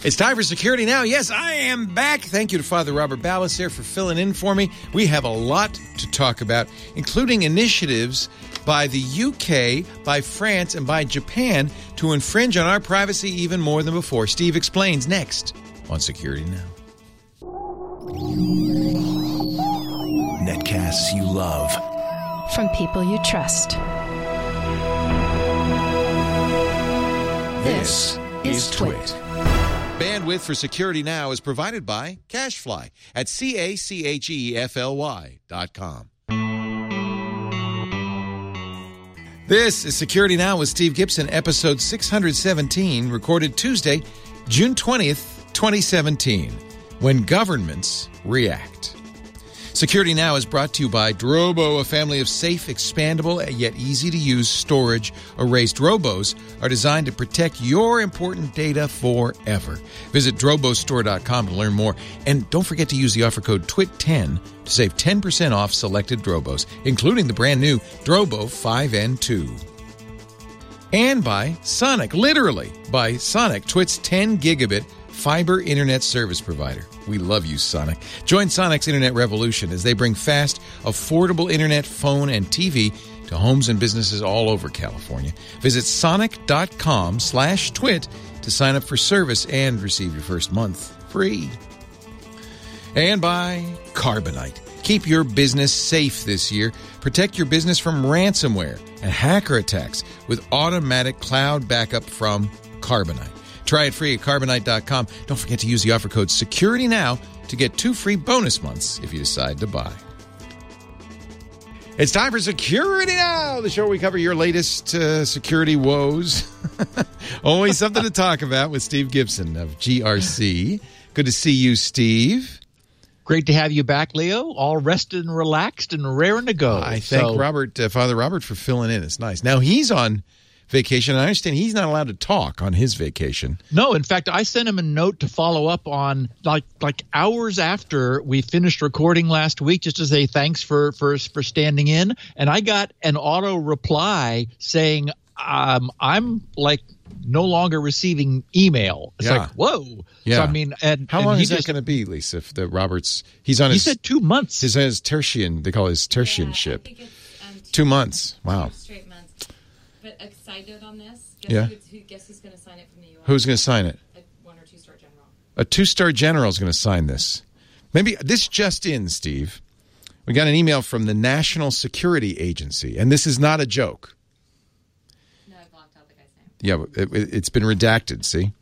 It's time for Security Now. Yes, I am back. Thank you to Father Robert Ballas for filling in for me. We have a lot to talk about, including initiatives by the UK, by France, and by Japan to infringe on our privacy even more than before. Steve explains next on Security Now. Netcasts you love. From people you trust. This is Twit. Bandwidth for Security Now is provided by CacheFly at CacheFly.com. This is Security Now with Steve Gibson, episode 617, recorded Tuesday, June 20th, 2017, when governments react. Security Now is brought to you by Drobo, a family of safe, expandable, yet easy-to-use storage arrays. Drobos are designed to protect your important data forever. Visit drobostore.com to learn more. And don't forget to use the offer code TWIT10 to save 10% off selected Drobos, including the brand-new Drobo 5N2. And by Sonic, literally by Sonic, Twit's 10-gigabit fiber internet service provider. We love you, Sonic. Join Sonic's internet revolution as they bring fast, affordable internet, phone, and TV to homes and businesses all over California. Visit sonic.com/twit to sign up for service and receive your first month free. And by Carbonite. Keep your business safe this year. Protect your business from ransomware and hacker attacks with automatic cloud backup from Carbonite. Try it free at Carbonite.com. Don't forget to use the offer code SecurityNow to get 2 free bonus months if you decide to buy. It's time for Security Now, the show where we cover your latest security woes. Always something to talk about with Steve Gibson of GRC. Good to see you, Steve. Great to have you back, Leo. All rested and relaxed and raring to go. I thank Father Robert, for filling in. It's nice. Now, he's on vacation. I understand he's not allowed to talk on his vacation. No, in fact, I sent him a note to follow up on like hours after we finished recording last week, just to say thanks for standing in. And I got an auto reply saying I'm like no longer receiving email. It's like, whoa. Yeah. So I mean, and how long is that going to be, Lisa? If the Roberts, he said 2 months. His tertian, they call his tertianship. I think it's 2 months. Wow. 2 straight months. But excited on this. Guess who's going to sign it from the U.S.? Who's going to sign it? A 1 or 2-star general. A 2-star general is going to sign this. Maybe this just in, Steve. We got an email from the National Security Agency, and this is not a joke. No, I blocked out the guy's name. Yeah, it's been redacted, see?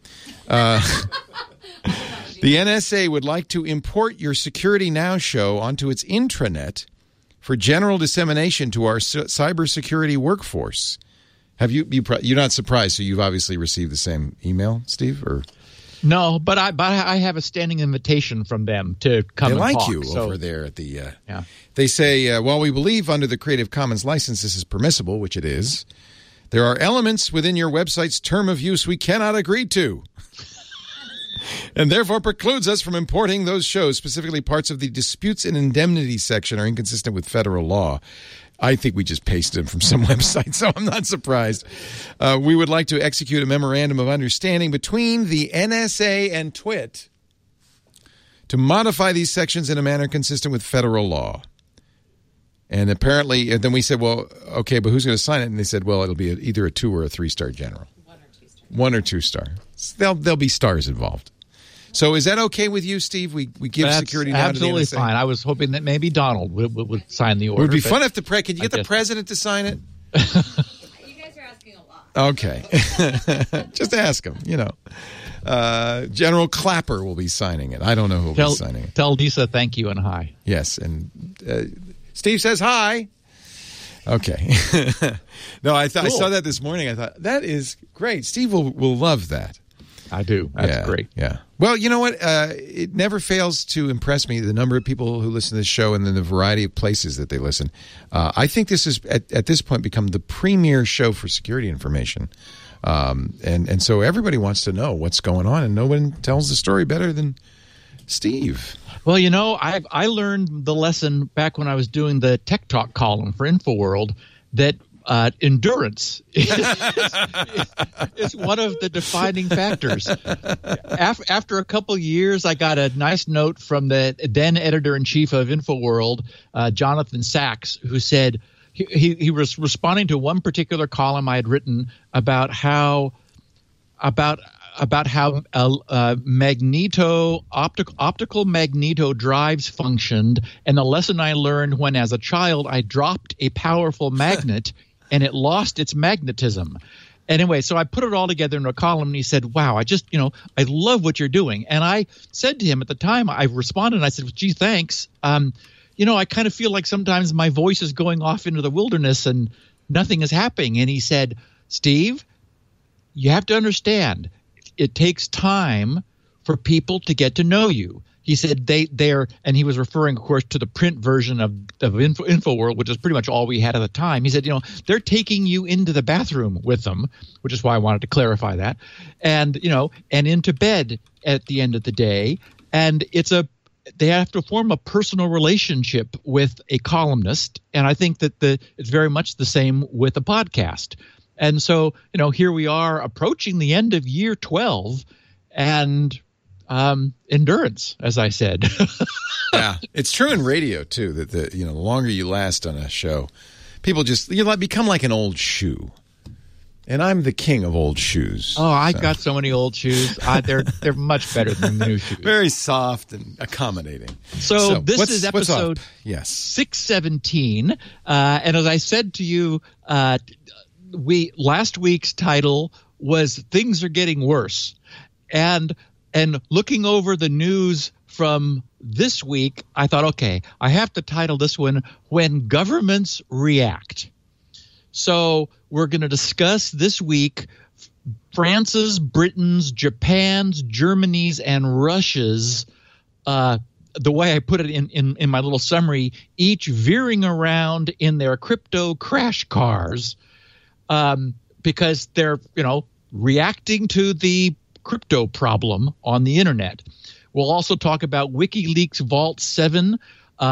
The NSA would like to import your Security Now show onto its intranet for general dissemination to our cybersecurity workforce. You're not surprised, so you've obviously received the same email, Steve? Or no, but I have a standing invitation from them to come and talk. They like you over there at the They say, while we believe under the Creative Commons license this is permissible, which it is, there are elements within your website's term of use we cannot agree to. And therefore precludes us from importing those shows. Specifically, parts of the disputes and indemnity section are inconsistent with federal law. I think we just pasted them from some website, so I'm not surprised. We would like to execute a memorandum of understanding between the NSA and TWIT to modify these sections in a manner consistent with federal law. And apparently, then we said, well, okay, but who's going to sign it? And they said, well, it'll be either a 2 or a 3-star general. 1 or 2-star. There'll be stars involved. So is that okay with you, Steve? We give Security Now to the NSA? Absolutely fine. I was hoping that maybe Donald would sign the order. It would be fun if could you get the president to sign it? You guys are asking a lot. Okay. Just ask him, General Clapper will be signing it. I don't know who will be signing it. Tell Lisa thank you and hi. Yes, and Steve says hi. Okay. No, I thought cool. I saw that this morning. I thought, that is great. Steve will love that. I do. That's great. Yeah. Well, you know what? It never fails to impress me, the number of people who listen to this show and then the variety of places that they listen. I think this is, at this point, become the premier show for security information. And so everybody wants to know what's going on, and no one tells the story better than Steve. Well, I learned the lesson back when I was doing the Tech Talk column for InfoWorld that endurance is one of the defining factors. After a couple years, I got a nice note from the then editor-in-chief of InfoWorld, Jonathan Sachs, who said he was responding to one particular column I had written about how optical magneto drives functioned, and the lesson I learned when as a child I dropped a powerful magnet and it lost its magnetism. Anyway, so I put it all together in a column, and he said, wow, I love what you're doing. And I said to him at the time, I responded, and I said, well, gee, thanks. I kind of feel like sometimes my voice is going off into the wilderness and nothing is happening. And he said, Steve, you have to understand, it takes time for people to get to know you. He said they're, and he was referring, of course, to the print version of InfoWorld, which is pretty much all we had at the time. He said, they're taking you into the bathroom with them, which is why I wanted to clarify that, and into bed at the end of the day. And they have to form a personal relationship with a columnist, and I think that it's very much the same with a podcast. And so, here we are approaching the end of year 12, and endurance, as I said. Yeah, it's true in radio too. That the longer you last on a show, people become like an old shoe. And I'm the king of old shoes. Oh, I got so many old shoes. They're much better than the new shoes. Very soft and accommodating. So this is episode 617, and as I said to you, last week's title was "Things Are Getting Worse," and looking over the news from this week, I thought, okay, I have to title this one "When Governments React." So we're going to discuss this week France's, Britain's, Japan's, Germany's, and Russia's, the way I put it in my little summary, each veering around in their crypto crash cars because they're, reacting to the crypto problem on the internet. We'll also talk about WikiLeaks Vault 7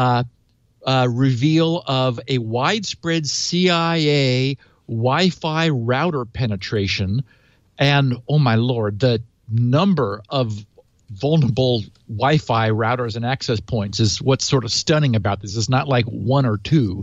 reveal of a widespread CIA Wi-Fi router penetration, and oh my Lord, the number of vulnerable Wi-Fi routers and access points is what's sort of stunning about this. It's not like one or two.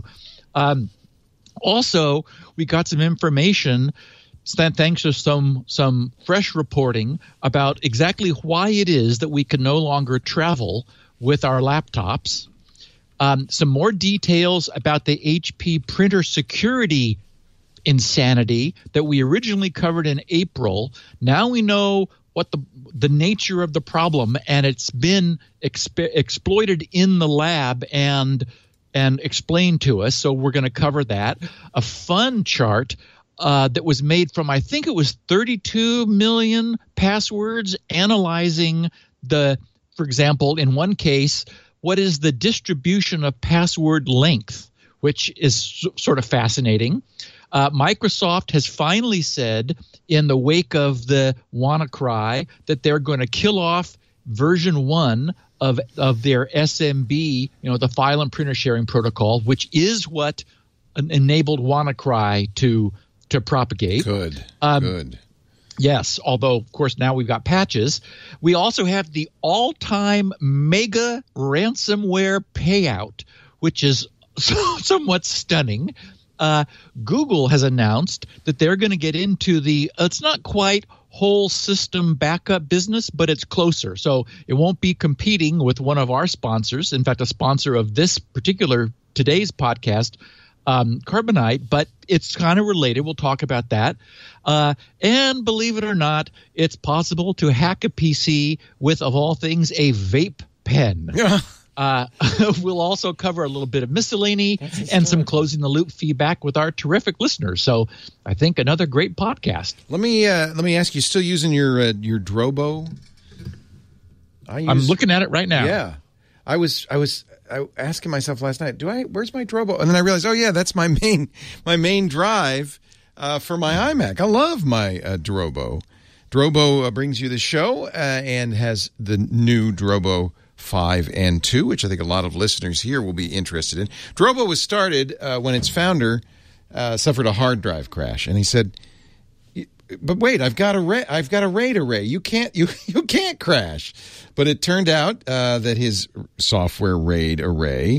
Also, we got some information, thanks to some fresh reporting about exactly why it is that we can no longer travel with our laptops. Some more details about the HP printer security insanity that we originally covered in April. Now we know what the nature of the problem, and it's been exploited in the lab and explained to us. So we're going to cover that. A fun chart that was made from, I think it was 32 million passwords, analyzing for example, in one case, what is the distribution of password length, which is sort of fascinating. Microsoft has finally said, in the wake of the WannaCry, that they're going to kill off version 1 of their SMB, the file and printer sharing protocol, which is what enabled WannaCry to propagate. Good. Yes, although, of course, now we've got patches. We also have the all-time mega ransomware payout, which is somewhat stunning. Google has announced that they're going to get into it's not quite whole system backup business, but it's closer. So it won't be competing with one of our sponsors. In fact, a sponsor of this particular today's podcast, Carbonite, but it's kind of related. We'll talk about that. And believe it or not, it's possible to hack a PC with, of all things, a vape pen. Yeah. We'll also cover a little bit of miscellany and some closing the loop feedback with our terrific listeners. So I think another great podcast. Let me ask you, still using your Drobo? I'm looking at it right now. Yeah. I was asking myself last night, where's my Drobo? And then I realized, oh yeah, that's my main drive for my iMac. I love my Drobo. Drobo brings you the show and has the new Drobo 5 and 2, which I think a lot of listeners here will be interested in. Drobo was started when its founder, suffered a hard drive crash, and he said, "But wait, I've got a RAID array. You can't crash." But it turned out that his software RAID array,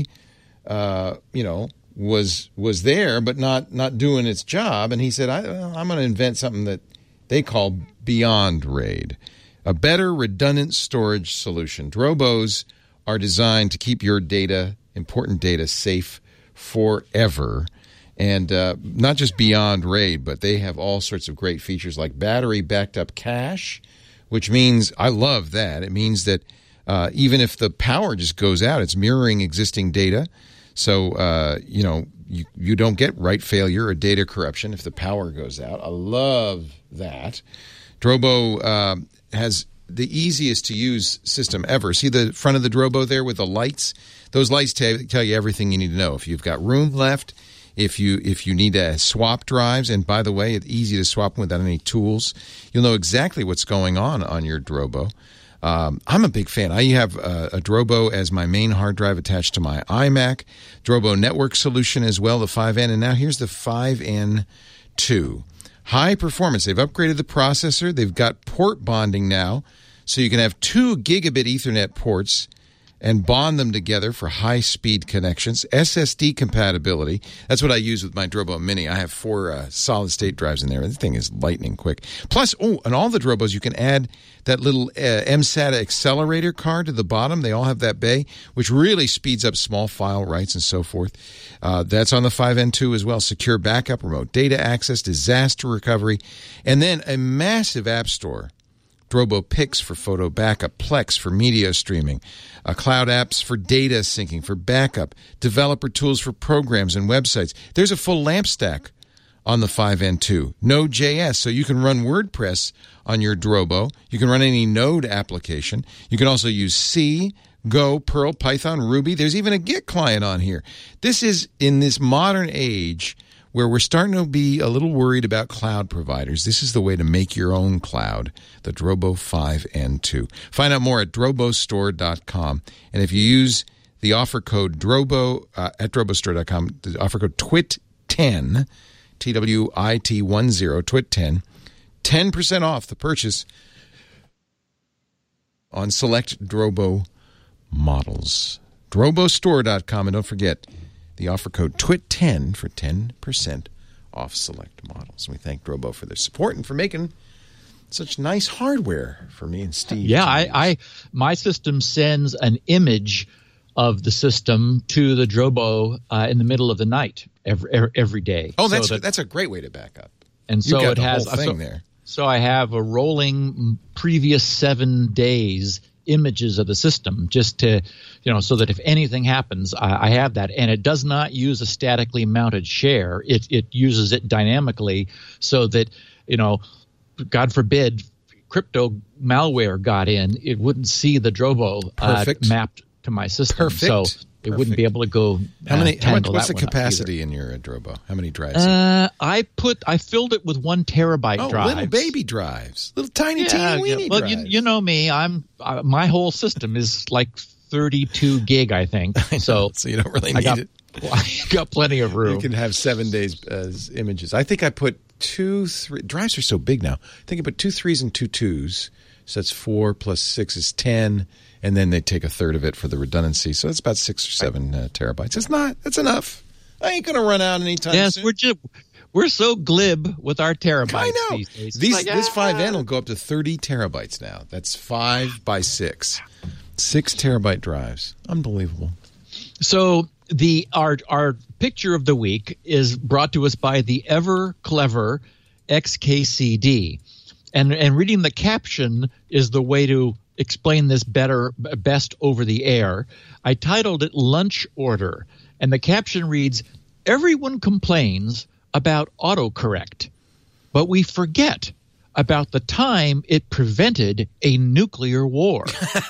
was there, but not doing its job. And he said, I'm going to invent something that they call Beyond RAID, a better redundant storage solution. Drobos are designed to keep your data, important data, safe forever. And not just Beyond RAID, but they have all sorts of great features like battery backed up cache, which means, I love that. It means that even if the power just goes out, it's mirroring existing data. So, you don't get write failure or data corruption if the power goes out. I love that. Drobo has the easiest to use system ever. See the front of the Drobo there with the lights? Those lights tell you everything you need to know. If you've got room left, if you need to swap drives, and by the way, it's easy to swap them without any tools. You'll know exactly what's going on your Drobo. I'm a big fan. I have a Drobo as my main hard drive attached to my iMac. Drobo network solution as well, the 5N. And now here's the 5N2. High performance. They've upgraded the processor. They've got port bonding now. So you can have 2 gigabit Ethernet ports and bond them together for high-speed connections. SSD compatibility. That's what I use with my Drobo Mini. I have 4 solid-state drives in there. This thing is lightning quick. Plus, on all the Drobos, you can add that little MSATA accelerator card to the bottom. They all have that bay, which really speeds up small file writes and so forth. That's on the 5N2 as well. Secure backup, remote data access, disaster recovery, and then a massive app store. Drobo Pix for photo backup, Plex for media streaming, cloud apps for data syncing, for backup, developer tools for programs and websites. There's a full LAMP stack on the 5N2. Node.js, so you can run WordPress on your Drobo. You can run any Node application. You can also use C, Go, Perl, Python, Ruby. There's even a Git client on here. This is, in this modern age, where we're starting to be a little worried about cloud providers. This is the way to make your own cloud, the Drobo 5N2. Find out more at drobostore.com. And if you use the offer code Drobo at drobostore.com, the offer code TWIT10, TWIT10, TWIT10, 10% off the purchase on select Drobo models. Drobostore.com, and don't forget the offer code TWIT10 for 10% off select models. We thank Drobo for their support and for making such nice hardware for me and Steve. Yeah, my system sends an image of the system to the Drobo in the middle of the night every day. Oh, that's a great way to back up. And so it has whole thing there. So I have a rolling previous 7 days images of the system, just to, so that if anything happens, I have that. And it does not use a statically mounted share. It uses it dynamically so that, God forbid, crypto malware got in, it wouldn't see the Drobo mapped to my system. Perfect. So it wouldn't be able to go. What's the capacity in your Drobo? How many drives? I filled it with 1 terabyte drive. Little baby drives, little tiny teeny well, drives. you know me. My whole system is like 32 gig, I think. So you don't really need it. I got plenty of room. You can have 7 days as images. I think I put 2, 3 drives are so big now. I think I put 2 3s and 2 2s. So that's 4 plus 6 is 10. And then they take a third of it for the redundancy. So it's about 6 or 7 terabytes. That's enough. I ain't going to run out anytime soon. We're so glib with our terabytes. I know. These days. This 5N will go up to 30 terabytes now. That's 5 by 6. 6 terabyte drives. Unbelievable. So our picture of the week is brought to us by the ever clever XKCD. And reading the caption is the way to explain this best over the air. I titled it Lunch Order, and the caption reads, "Everyone complains about autocorrect, but we forget about the time it prevented a nuclear war."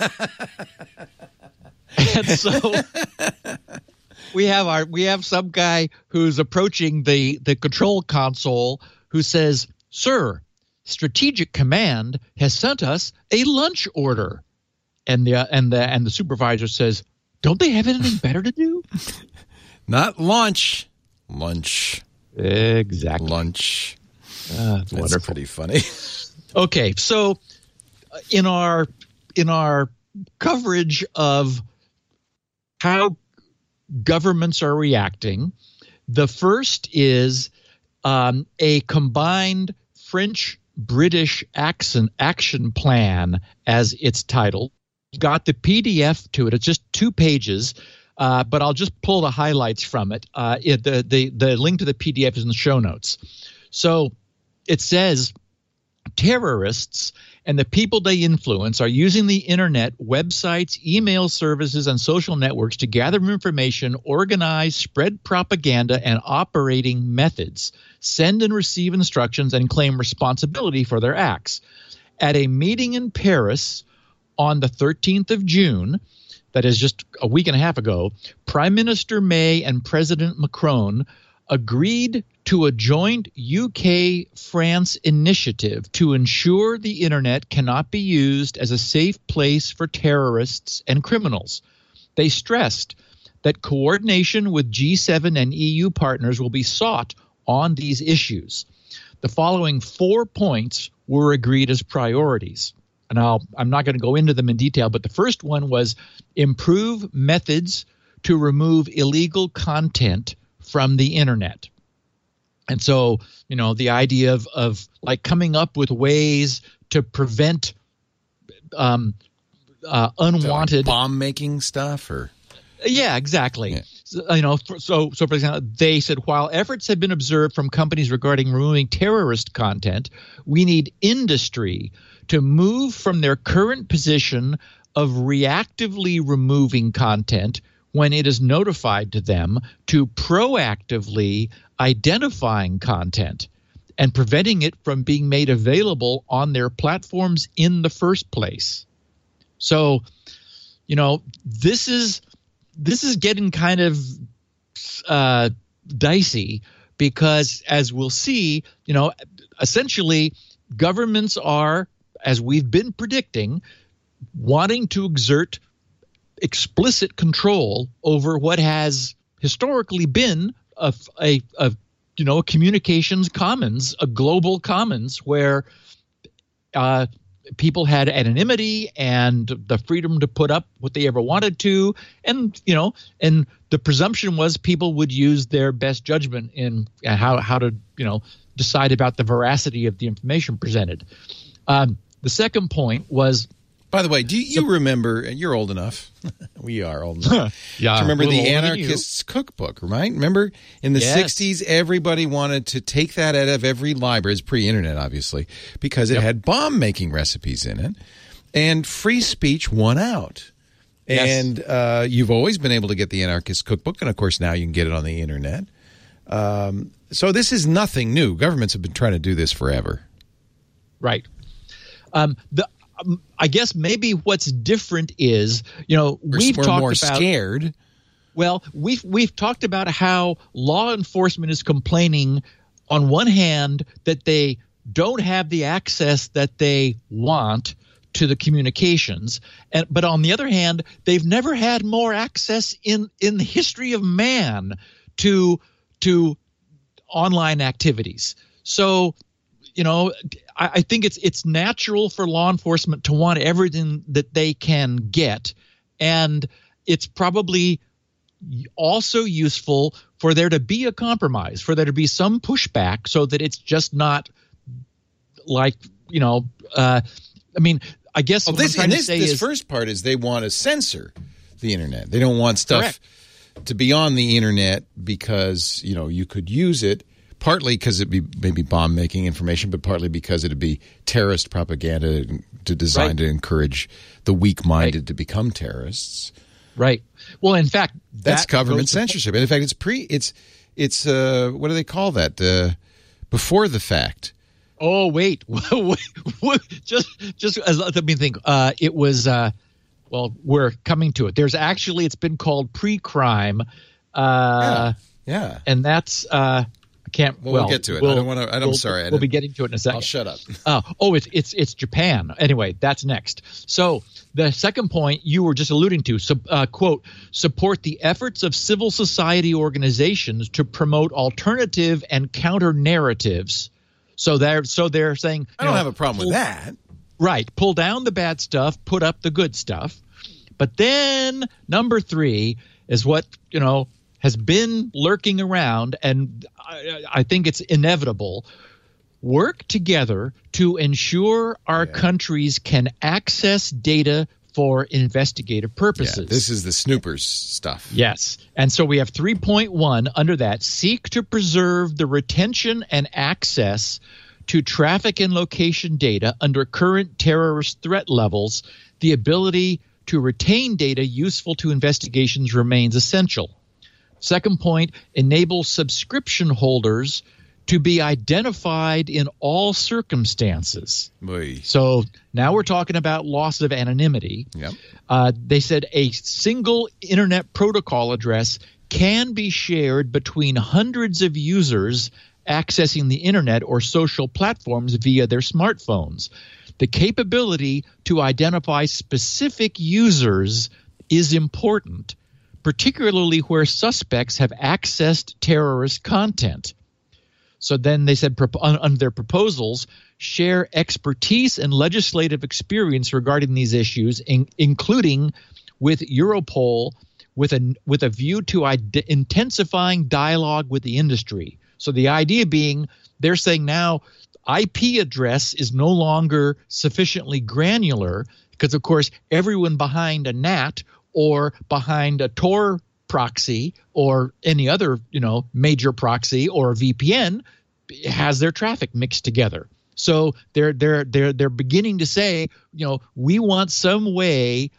And so we have some guy who's approaching the control console who says, "Sir, Strategic Command has sent us a lunch order," and the supervisor says, "Don't they have anything better to do?" Not lunch. Exactly. Lunch. That's wonderful. Pretty funny. Okay, so in our coverage of how governments are reacting, the first is a combined French-British action plan, as it's titled. Got the PDF to it. It's just 2 pages, but I'll just pull the highlights from it. The link to the PDF is in the show notes. So it says terrorists and the people they influence are using the internet, websites, email services, and social networks to gather information, organize, spread propaganda, and operating methods, send and receive instructions, and claim responsibility for their acts. At a meeting in Paris on the 13th of June, that is just a week and a half ago, Prime Minister May and President Macron agreed to a joint UK-France initiative to ensure the internet cannot be used as a safe place for terrorists and criminals. They stressed that coordination with G7 and EU partners will be sought on these issues. The following 4 points were agreed as priorities. And I'm not going to go into them in detail, but the first one was improve methods to remove illegal content from the internet. And so, the idea of like coming up with ways to prevent unwanted bomb making stuff, or yeah, exactly. Yeah. So for example, they said while efforts have been observed from companies regarding removing terrorist content, we need industry to move from their current position of reactively removing content when it is notified to them to proactively identifying content and preventing it from being made available on their platforms in the first place. So, this is getting kind of dicey because, as we'll see, essentially governments are, as we've been predicting, wanting to exert explicit control over what has historically been a communications commons, a global commons where people had anonymity and the freedom to put up what they ever wanted to, and the presumption was people would use their best judgment in how to decide about the veracity of the information presented. The second point was, by the way, do you remember? You're old enough. We are old enough. Yeah, to remember the Anarchist's Cookbook, right? Remember in the 60s, everybody wanted to take that out of every library. It's pre-internet, obviously, because it had bomb-making recipes in it, and free speech won out. Yes. And you've always been able to get the Anarchist's Cookbook, and of course now you can get it on the internet. So this is nothing new. Governments have been trying to do this forever. Right. I guess maybe what's different is, we're more scared. Well, we've talked about how law enforcement is complaining on one hand that they don't have the access that they want to the communications, but on the other hand, they've never had more access in the history of man to online activities. So, I think it's natural for law enforcement to want everything that they can get, and it's probably also useful for there to be a compromise, for there to be some pushback, so that it's just not like I guess what I'm trying to say is, first part is they want to censor the internet. They don't want stuff to be on the internet because you could use it. Partly because it'd be maybe bomb-making information, but partly because it'd be terrorist propaganda designed to encourage the weak-minded to become terrorists. Right. Well, in fact, that's government censorship. And in fact, it's what do they call that? Before the fact. Oh, wait. just let me think. It was we're coming to it. It's been called pre-crime. Yeah. And that's can't. We'll get to it. I don't want to. I'm sorry. We'll be getting to it in a second. I'll shut up. It's Japan. Anyway, that's next. So the second point you were just alluding to, quote, support the efforts of civil society organizations to promote alternative and counter narratives. So they're saying, I don't have a problem with that. Right. Pull down the bad stuff, put up the good stuff. But then number 3 is what, has been lurking around, and I think it's inevitable. Work together to ensure our countries can access data for investigative purposes. Yeah, this is the snoopers stuff. Yes. And so we have 3.1 under that. Seek to preserve the retention and access to traffic and location data under current terrorist threat levels. The ability to retain data useful to investigations remains essential. Second point, enable subscription holders to be identified in all circumstances. Oy. So now we're talking about loss of anonymity. Yep. They said a single internet protocol address can be shared between hundreds of users accessing the internet or social platforms via their smartphones. The capability to identify specific users is important, particularly where suspects have accessed terrorist content. So then they said under their proposals, share expertise and legislative experience regarding these issues, including with Europol, with a view to intensifying dialogue with the industry. So the idea being, they're saying now IP address is no longer sufficiently granular because, of course, everyone behind a NAT or behind a Tor proxy or any other, major proxy or a VPN has their traffic mixed together. So they're beginning to say, we want some way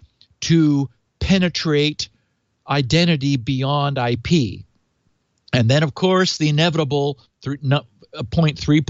to penetrate identity beyond IP. And then, of course, the inevitable point 3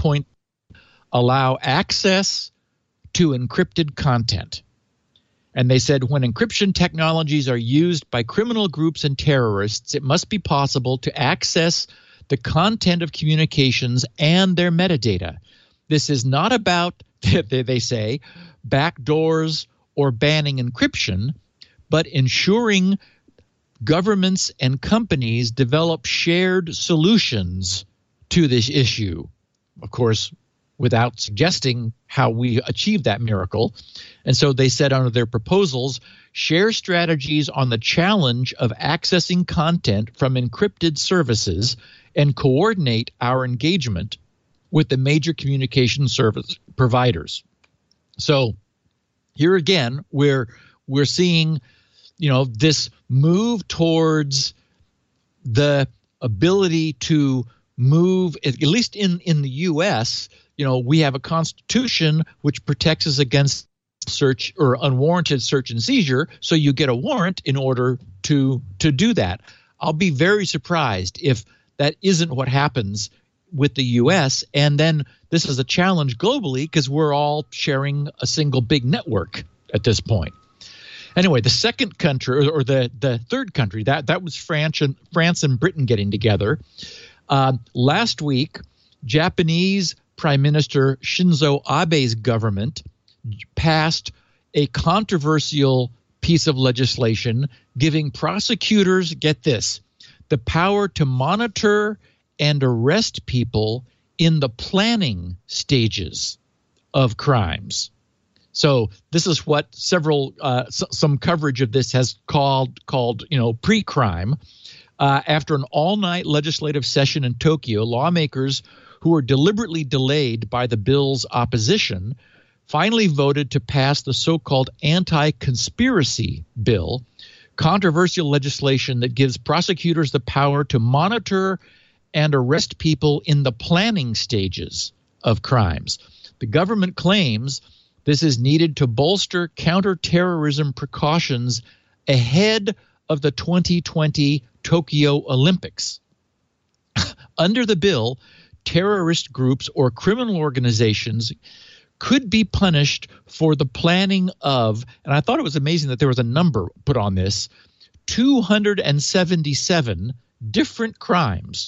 allow access to encrypted content. And they said when encryption technologies are used by criminal groups and terrorists, it must be possible to access the content of communications and their metadata. This is not about, they say, backdoors or banning encryption, but ensuring governments and companies develop shared solutions to this issue. Of course, without suggesting how we achieve that miracle. And so they said under their proposals, share strategies on the challenge of accessing content from encrypted services and coordinate our engagement with the major communication service providers. So here again, we're seeing, this move towards the ability to move, at least in the U.S., we have a constitution which protects us against search or unwarranted search and seizure. So you get a warrant in order to do that. I'll be very surprised if that isn't what happens with the U.S. And then this is a challenge globally because we're all sharing a single big network at this point. Anyway, the second country or the third country, that was France and Britain getting together. Last week, Japanese Prime Minister Shinzo Abe's government passed a controversial piece of legislation giving prosecutors, get this, the power to monitor and arrest people in the planning stages of crimes. So this is what some coverage of this has called pre-crime. After an all-night legislative session in Tokyo, lawmakers who were deliberately delayed by the bill's opposition finally voted to pass the so-called anti-conspiracy bill, controversial legislation that gives prosecutors the power to monitor and arrest people in the planning stages of crimes. The government claims this is needed to bolster counterterrorism precautions ahead of the 2020 Tokyo Olympics. Under the bill, terrorist groups or criminal organizations could be punished for the planning of, and I thought it was amazing that there was a number put on this, 277 different crimes.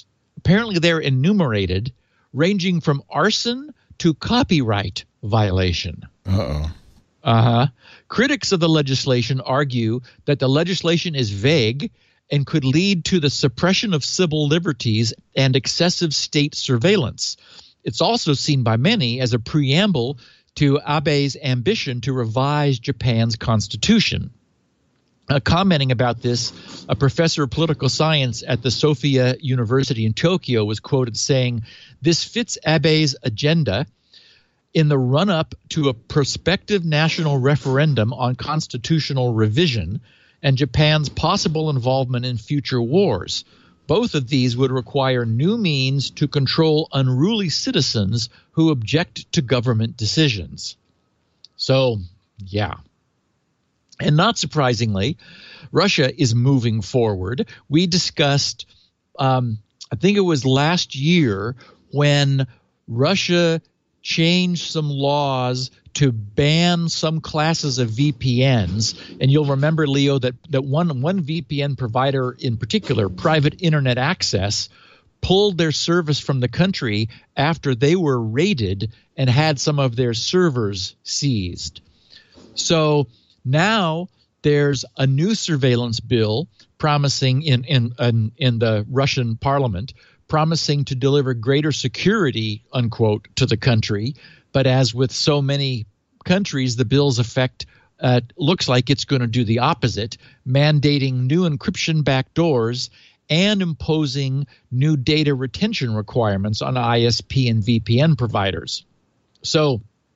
apparently they're enumerated, ranging from arson to copyright violation. Uh-oh. Critics of the legislation argue that the legislation is vague and could lead to the suppression of civil liberties and excessive state surveillance. It's also seen by many as a preamble to Abe's ambition to revise Japan's constitution. Commenting about this, a professor of political science at the Sophia University in Tokyo was quoted saying, "This fits Abe's agenda in the run-up to a prospective national referendum on constitutional revision and Japan's possible involvement in future wars. Both of these would require new means to control unruly citizens who object to government decisions." So, yeah. And not surprisingly, Russia is moving forward. We discussed, I think it was last year, when Russia changed some laws to ban some classes of VPNs. And you'll remember, Leo, that one VPN provider in particular, Private Internet Access, pulled their service from the country after they were raided and had some of their servers seized. So now there's a new surveillance bill promising in the Russian parliament, promising to deliver greater security, unquote, to the country. But as with so many countries, the bill's effect looks like it's going to do the opposite, mandating new encryption backdoors and imposing new data retention requirements on ISP and VPN providers. So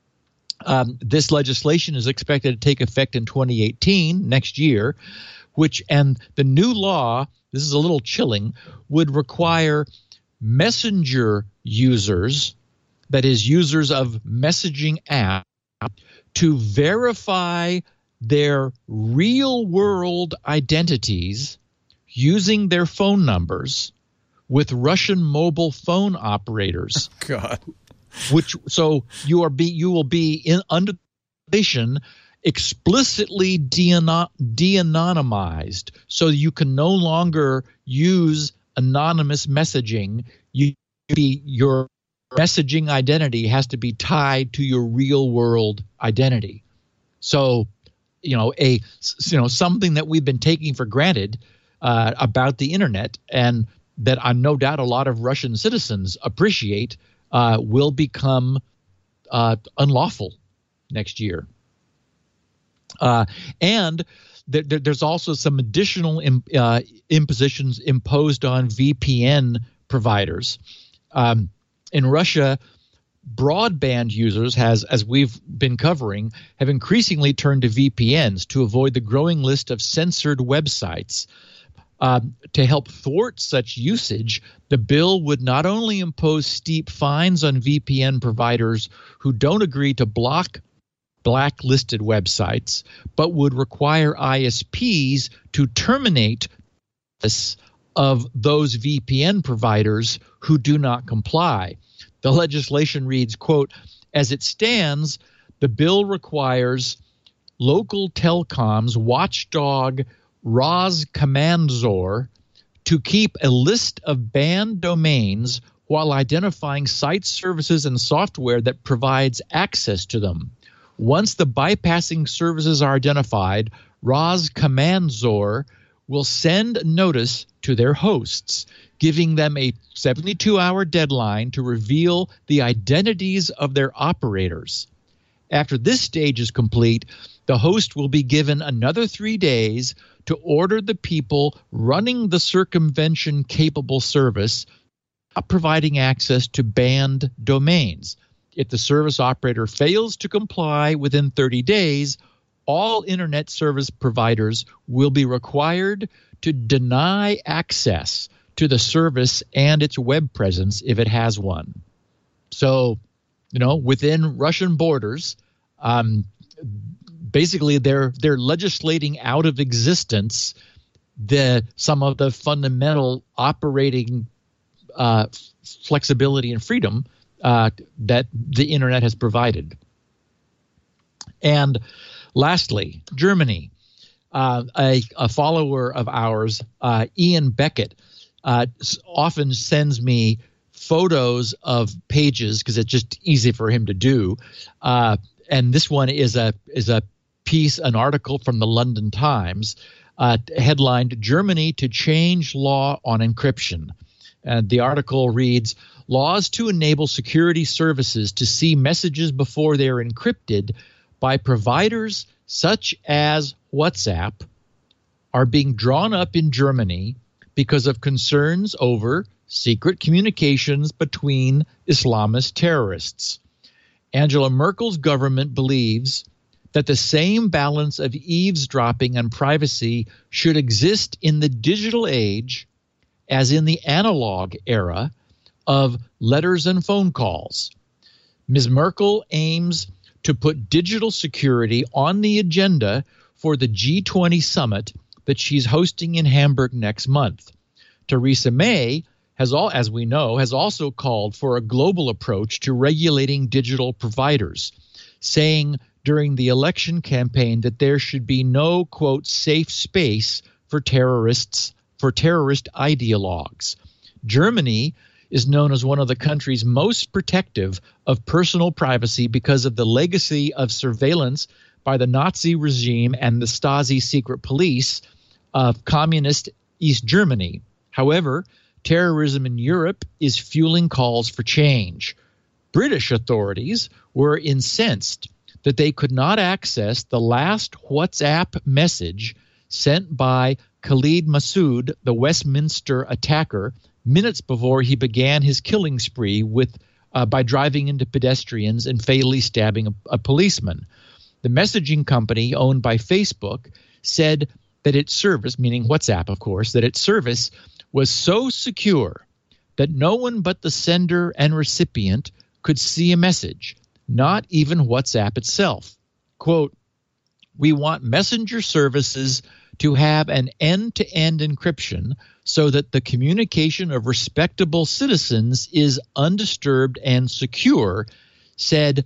this legislation is expected to take effect in 2018, next year, and the new law, this is a little chilling, would require messenger users, that is, users of messaging apps, to verify their real-world identities using their phone numbers with Russian mobile phone operators. God. So you will be under legislation explicitly de-anonymized, so you can no longer use anonymous messaging. Your messaging identity has to be tied to your real world identity. So, something that we've been taking for granted about the internet, and that I'm no doubt a lot of Russian citizens appreciate, will become unlawful next year. And there's also some additional impositions imposed on VPN providers. In Russia, broadband users, as we've been covering, have increasingly turned to VPNs to avoid the growing list of censored websites. To help thwart such usage, the bill would not only impose steep fines on VPN providers who don't agree to block blacklisted websites, but would require ISPs to terminate this of those VPN providers who do not comply. The legislation reads, quote, "As it stands, the bill requires local telecoms watchdog Roskomandzor to keep a list of banned domains while identifying sites, services, and software that provides access to them. Once the bypassing services are identified, Roskomandzor will send a notice to their hosts, giving them a 72-hour deadline to reveal the identities of their operators. After this stage is complete, the host will be given another 3 days to order the people running the circumvention-capable service providing access to banned domains. If the service operator fails to comply within 30 days, all internet service providers will be required to deny access to the service and its web presence if it has one." So, within Russian borders, basically they're legislating out of existence some of the fundamental operating flexibility and freedom that the internet has provided. And lastly, Germany. A follower of ours, Ian Beckett, often sends me photos of pages because it's just easy for him to do. And this one is a piece, an article from the London Times, headlined "Germany to Change Law on Encryption." And the article reads, "Laws to enable security services to see messages before they are encrypted by providers such as WhatsApp are being drawn up in Germany because of concerns over secret communications between Islamist terrorists. Angela Merkel's government believes that the same balance of eavesdropping and privacy should exist in the digital age as in the analog era of letters and phone calls. Ms. Merkel aims to put digital security on the agenda for the G20 summit that she's hosting in Hamburg next month. Theresa May has also called for a global approach to regulating digital providers, saying during the election campaign that there should be no, quote, safe space for terrorist ideologues. Germany is known as one of the countries most protective of personal privacy because of the legacy of surveillance by the Nazi regime and the Stasi secret police of communist East Germany. However, terrorism in Europe is fueling calls for change. British authorities were incensed that they could not access the last WhatsApp message sent by Khalid Massoud, the Westminster attacker, minutes before he began his killing spree by driving into pedestrians and fatally stabbing a policeman. The messaging company owned by Facebook said that its service, meaning WhatsApp, of course, that its service was so secure that no one but the sender and recipient could see a message, not even WhatsApp itself. Quote, "We want messenger services to have an end-to-end encryption so that the communication of respectable citizens is undisturbed and secure," said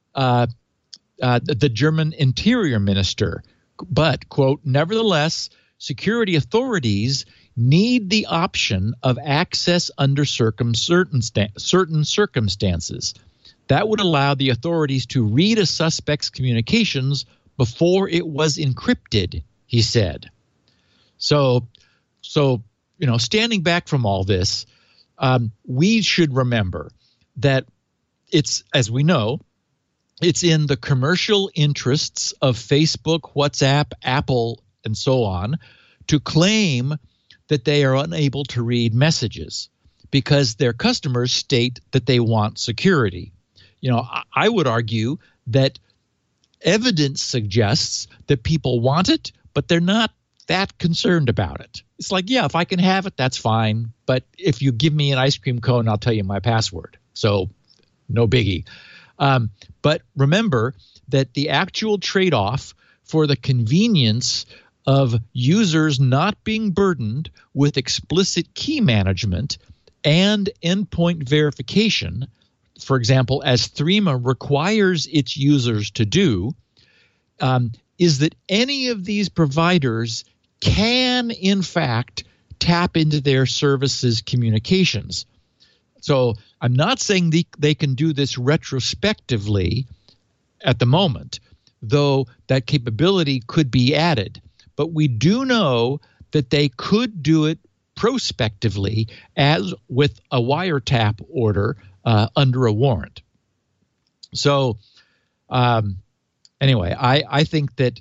the German interior minister. But, quote, "Nevertheless, security authorities need the option of access under certain circumstances. That would allow the authorities to read a suspect's communications before it was encrypted," he said. So standing back from all this, we should remember that as we know, it's in the commercial interests of Facebook, WhatsApp, Apple, and so on to claim that they are unable to read messages because their customers state that they want security. I would argue that evidence suggests that people want it, but they're not that concerned about it. It's like, yeah, if I can have it, that's fine. But if you give me an ice cream cone, I'll tell you my password. So no biggie. But remember that the actual trade-off for the convenience of users not being burdened with explicit key management and endpoint verification, for example, as Threema requires its users to do, is that any of these providers can, in fact, tap into their services communications. So I'm not saying they can do this retrospectively at the moment, though that capability could be added. But we do know that they could do it prospectively as with a wiretap order under a warrant. So anyway, I think that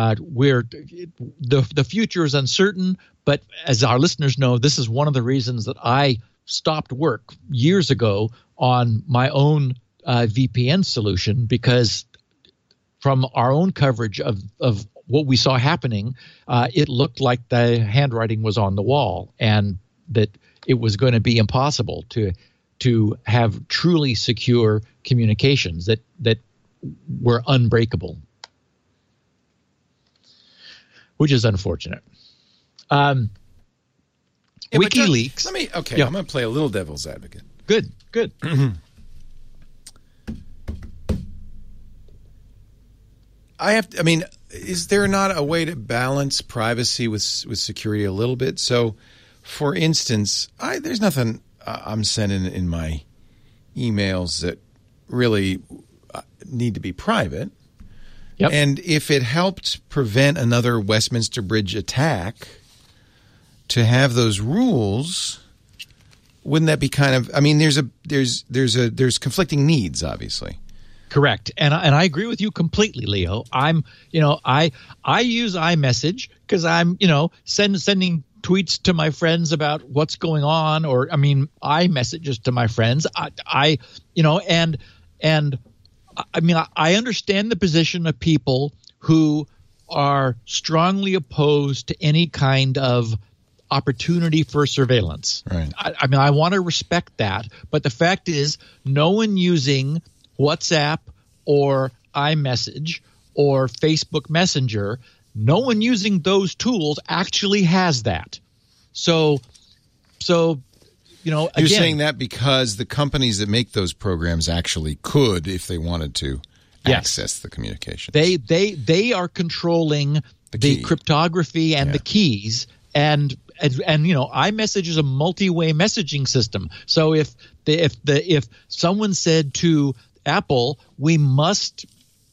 the future is uncertain, but as our listeners know, this is one of the reasons that I stopped work years ago on my own VPN solution, because from our own coverage of what we saw happening, it looked like the handwriting was on the wall and that it was going to be impossible to have truly secure communications that were unbreakable, which is unfortunate. WikiLeaks. I'm going to play a little devil's advocate. Good. Is there not a way to balance privacy with security a little bit? So, for instance, there's nothing I'm sending in my emails that really need to be private. Yep. And if it helped prevent another Westminster Bridge attack, to have those rules, wouldn't that be kind of? I mean, there's conflicting needs, obviously. Correct, and I agree with you completely, Leo. I use iMessage because I'm sending tweets to my friends about what's going on, or iMessages to my friends. I understand the position of people who are strongly opposed to any kind of opportunity for surveillance. Right. I want to respect that, but the fact is, no one using WhatsApp or iMessage or Facebook Messenger, no one using those tools actually has that. So You're saying that because the companies that make those programs actually could, if they wanted to, access the communications. They are controlling the cryptography and the keys, and iMessage is a multi-way messaging system. So if someone said to Apple, we must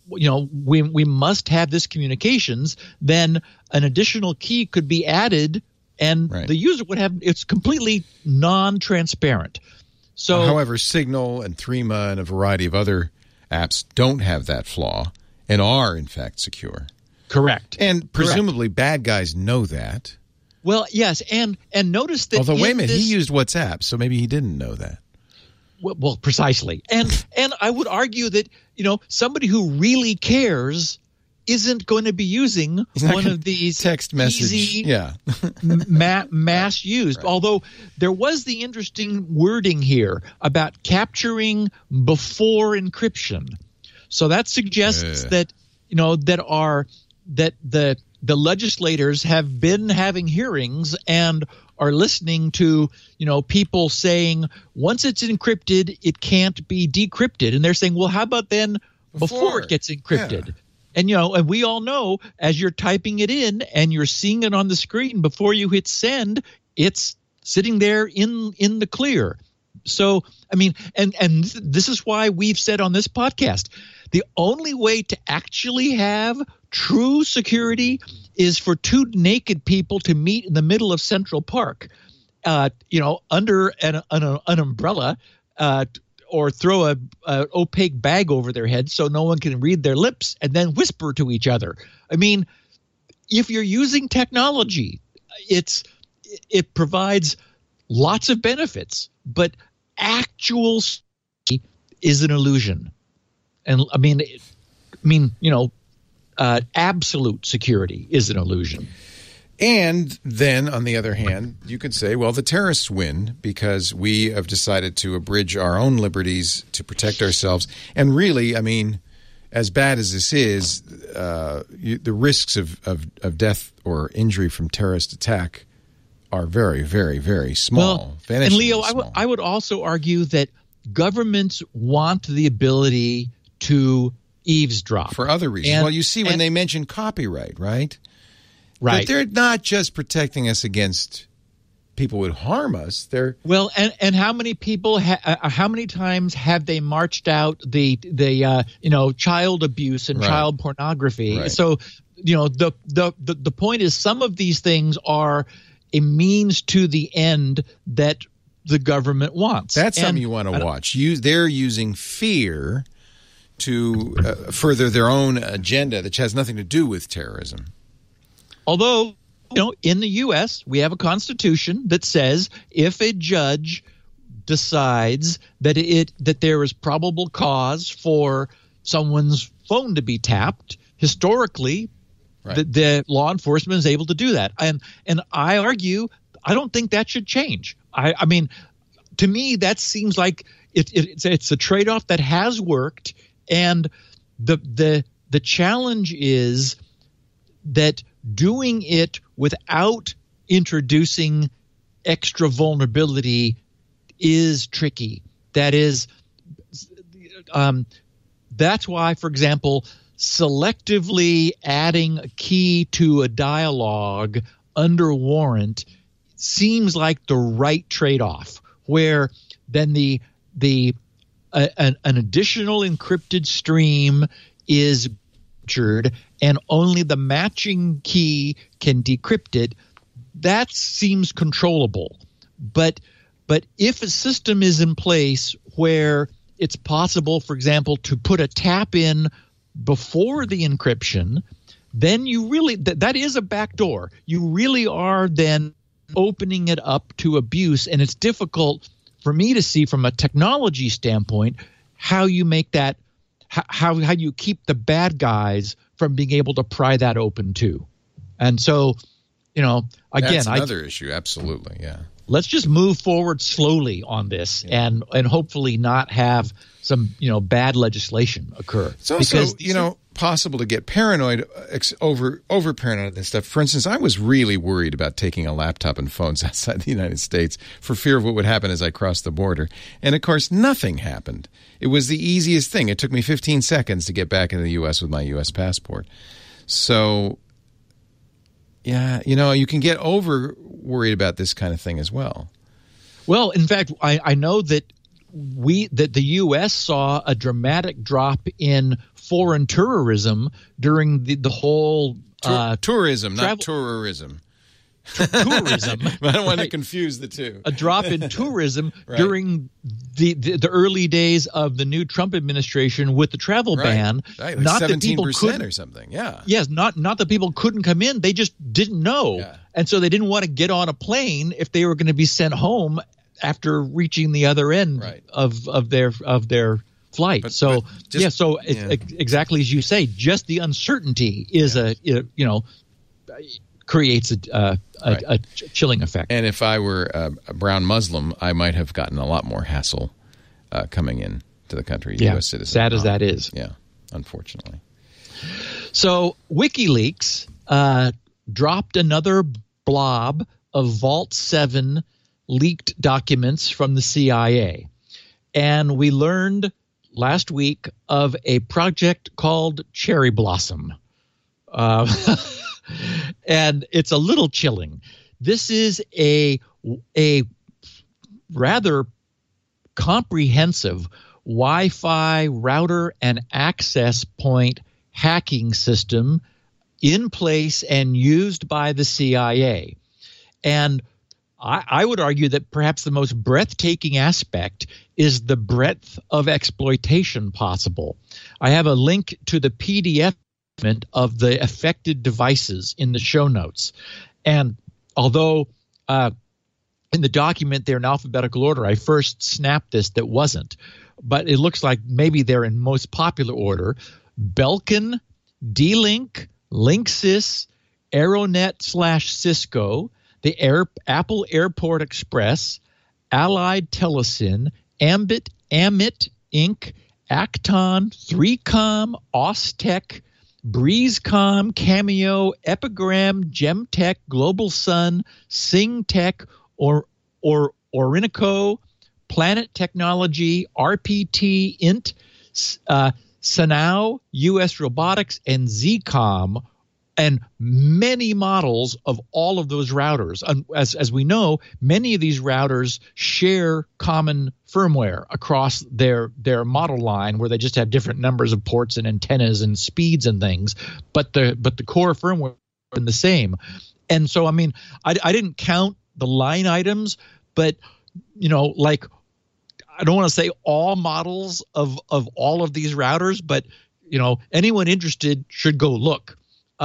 have this communications, then an additional key could be added, and the user would have, it's completely non-transparent. So, however, Signal and Threema and a variety of other apps don't have that flaw and are in fact secure. Correct. And presumably bad guys know that. Well, yes, and notice that. Although, wait a minute, he used WhatsApp, so maybe he didn't know that. Well, precisely, and I would argue that somebody who really cares isn't going to be using one of these text message, easy, mass used. Right. Although there was the interesting wording here about capturing before encryption, so that suggests that the legislators have been having hearings and are listening to people saying once it's encrypted it can't be decrypted, and they're saying, well, how about then before it gets encrypted? And and we all know, as you're typing it in and you're seeing it on the screen before you hit send, it's sitting there in the clear. So and this is why we've said on this podcast, the only way to actually have true security is for two naked people to meet in the middle of Central Park, under an umbrella, or throw a opaque bag over their head so no one can read their lips, and then whisper to each other. If you're using technology, it provides lots of benefits, but actual security is an illusion. And absolute security is an illusion. And then, on the other hand, you could say, well, the terrorists win because we have decided to abridge our own liberties to protect ourselves. And really, as bad as this is, the risks of death or injury from terrorist attack are very, very, very small. Well, and Leo, I would also argue that governments want the ability to eavesdrop for other reasons. You see when they mention copyright, right? Right. But they're not just protecting us against people who would harm us. And how many people how many times have they marched out the child abuse and child pornography? Right. So the point is, some of these things are a means to the end that the government wants. That's something you want to watch. They're using fear to further their own agenda that has nothing to do with terrorism. Although, in the U.S., we have a constitution that says if a judge decides that there is probable cause for someone's phone to be tapped, historically, the law enforcement is able to do that. And I argue, I don't think that should change. To me, that seems like it's a trade-off that has worked. And the challenge is that doing it without introducing extra vulnerability is tricky. That is, that's why, for example, selectively adding a key to a dialogue under warrant, seems like the right trade-off, where then an additional encrypted stream is captured and only the matching key can decrypt it. That seems controllable. But if a system is in place where it's possible, for example, to put a tap in before the encryption, then you really that is a backdoor. You really are then opening it up to abuse, and it's difficult for me to see from a technology standpoint how you make that how you keep the bad guys from being able to pry that open too. And so, again, that's another issue. Absolutely, yeah. Let's just move forward slowly on this, and hopefully not have some bad legislation occur. It's also possible to get paranoid, over paranoid and stuff. For instance, I was really worried about taking a laptop and phones outside the United States for fear of what would happen as I crossed the border. And of course, nothing happened. It was the easiest thing. It took me 15 seconds to get back into the U.S. with my U.S. passport. So, yeah, you can get over worried about this kind of thing as well. Well, in fact, I know that the U.S. saw a dramatic drop in foreign tourism during the whole tourism, not tourism. Tourism. I don't want to confuse the two. A drop in tourism during the early days of the new Trump administration with the travel ban. Right, like not 17% or something. Yeah. Yes, not that people couldn't come in. They just didn't know. Yeah. And so they didn't want to get on a plane if they were going to be sent home after reaching the other end of their flight. Exactly as you say, just the uncertainty is creates a chilling effect. And if I were a brown Muslim, I might have gotten a lot more hassle coming in to the country. U.S. citizen. Sad as that is. Yeah, unfortunately. So WikiLeaks dropped another blob of Vault 7 leaked documents from the CIA. And we learned last week of a project called Cherry Blossom. And it's a little chilling. This is a rather comprehensive Wi-Fi router and access point hacking system in place and used by the CIA. And I would argue that perhaps the most breathtaking aspect is the breadth of exploitation possible. I have a link to the PDF of the affected devices in the show notes. And although in the document they're in alphabetical order, I first snapped this that wasn't. But it looks like maybe they're in most popular order. Belkin, D-Link, Linksys, Aeronet/Cisco, the Apple Airport Express, Allied Telesin, Ambit, Amit, Inc., Acton, 3Com, Austech, BreezeCom, Cameo, Epigram, Gemtech, Global Sun, SingTech, Orinico, Planet Technology, RPT, Int, Sanao, US Robotics, and ZCom, and many models of all of those routers. As we know, many of these routers share common firmware across their model line, where they just have different numbers of ports and antennas and speeds and things, but the core firmware is the same. And so, I mean, I didn't count the line items, but I don't want to say all models of all of these routers, but anyone interested should go look.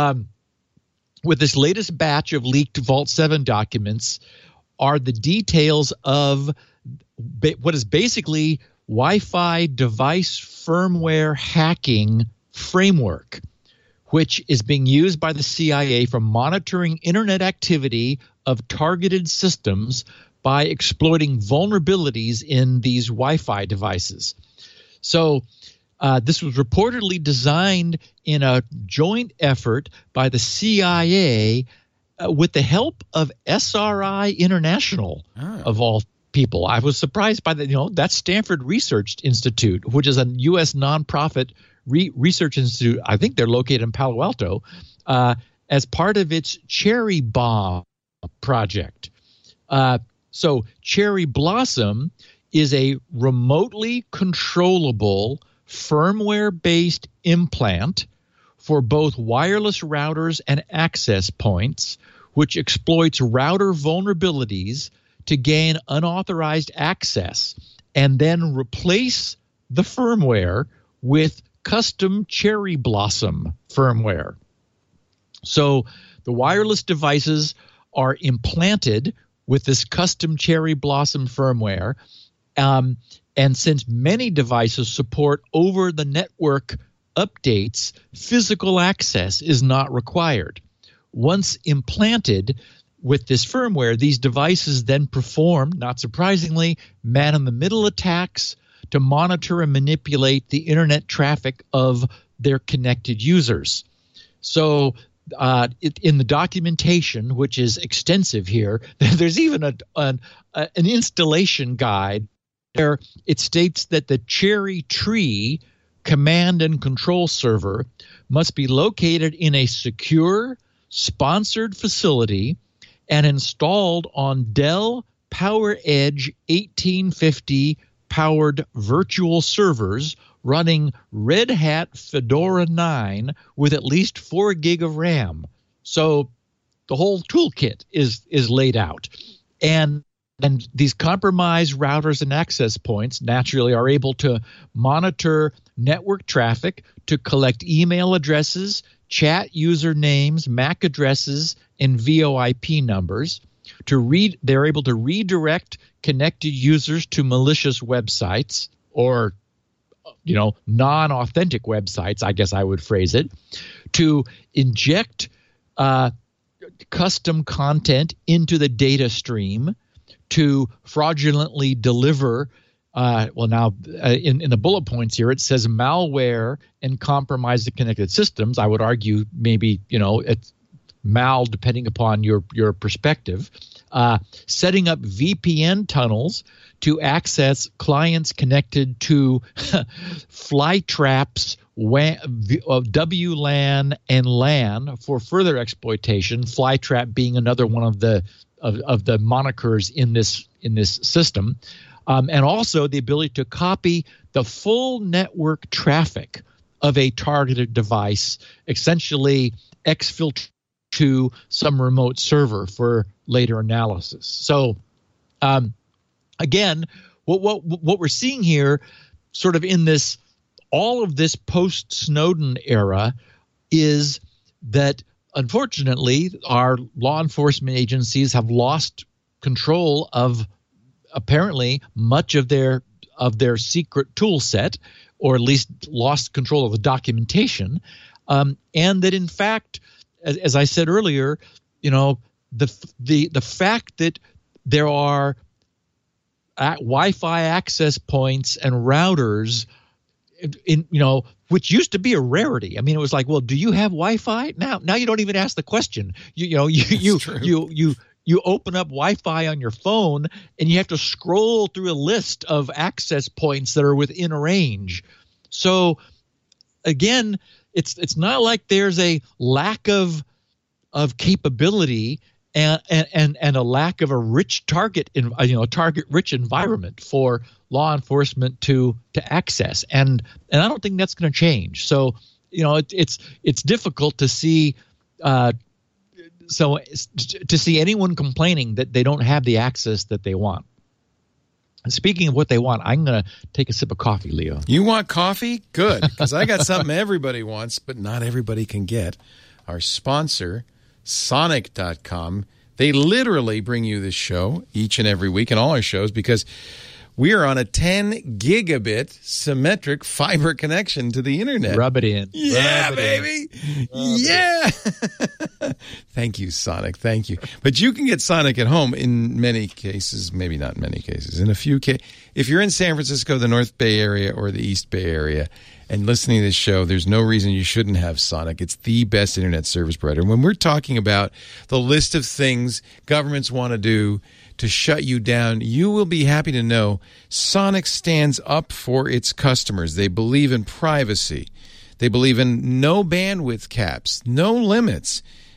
With this latest batch of leaked Vault 7 documents are the details of what is basically Wi-Fi device firmware hacking framework, which is being used by the CIA for monitoring internet activity of targeted systems by exploiting vulnerabilities in these Wi-Fi devices. So this was reportedly designed in a joint effort by the CIA with the help of SRI International, of all people. I was surprised by that. That's Stanford Research Institute, which is a U.S. nonprofit research institute. I think they're located in Palo Alto, as part of its Cherry Bomb project. So Cherry Blossom is a remotely controllable firmware-based implant for both wireless routers and access points, which exploits router vulnerabilities to gain unauthorized access and then replace the firmware with custom Cherry Blossom firmware. So the wireless devices are implanted with this custom Cherry Blossom firmware. And since many devices support over-the-network updates, physical access is not required. Once implanted with this firmware, these devices then perform, not surprisingly, man-in-the-middle attacks to monitor and manipulate the internet traffic of their connected users. So in the documentation, which is extensive here, there's even an installation guide where it states that the Cherry Tree command and control server must be located in a secure, sponsored facility and installed on Dell PowerEdge 1850 powered virtual servers running Red Hat Fedora 9 with at least 4 gig of RAM. So the whole toolkit is laid out. And these compromised routers and access points naturally are able to monitor network traffic, to collect email addresses, chat usernames, MAC addresses, and VoIP numbers. They're able to redirect connected users to malicious websites or non-authentic websites, I guess I would phrase it, to inject custom content into the data stream, to fraudulently deliver in the bullet points here, it says malware and compromise the connected systems. I would argue maybe, it's mal depending upon your perspective. Setting up VPN tunnels to access clients connected to Flytrap's WLAN and LAN for further exploitation. Flytrap being another one of the monikers in this system, and also the ability to copy the full network traffic of a targeted device, essentially exfiltrate to some remote server for later analysis. So, again, what we're seeing here, sort of in all of this post-Snowden era, is that unfortunately our law enforcement agencies have lost control of apparently much of their secret tool set, or at least lost control of the documentation, and that in fact, as I said earlier, the fact that there are Wi-Fi access points and routers, which used to be a rarity. I mean, it was like, well, do you have Wi-Fi? Now you don't even ask the question. You open up Wi-Fi on your phone and you have to scroll through a list of access points that are within range. So again, it's not like there's a lack of capability and a lack of a rich target rich environment for law enforcement to access, and I don't think that's going to change. So it's difficult to see anyone complaining that they don't have the access that they want. And speaking of what they want, I'm going to take a sip of coffee, Leo. You want coffee? Good, because I got something everybody wants, but not everybody can get. Our sponsor, Sonic.com, they literally bring you this show each and every week and all our shows because we are on a 10 gigabit symmetric fiber connection to the internet. Rub it in. Yeah, Rub it baby. In. Yeah. Thank you, Sonic. Thank you. But you can get Sonic at home in many cases, maybe not in many cases. In a few cases, if you're in San Francisco, the North Bay area, or the East Bay area, and listening to this show, there's no reason you shouldn't have Sonic. It's the best internet service provider. When we're talking about the list of things governments want to do to shut you down, you will be happy to know Sonic stands up for its customers. They believe in privacy. They believe in no bandwidth caps, no limits,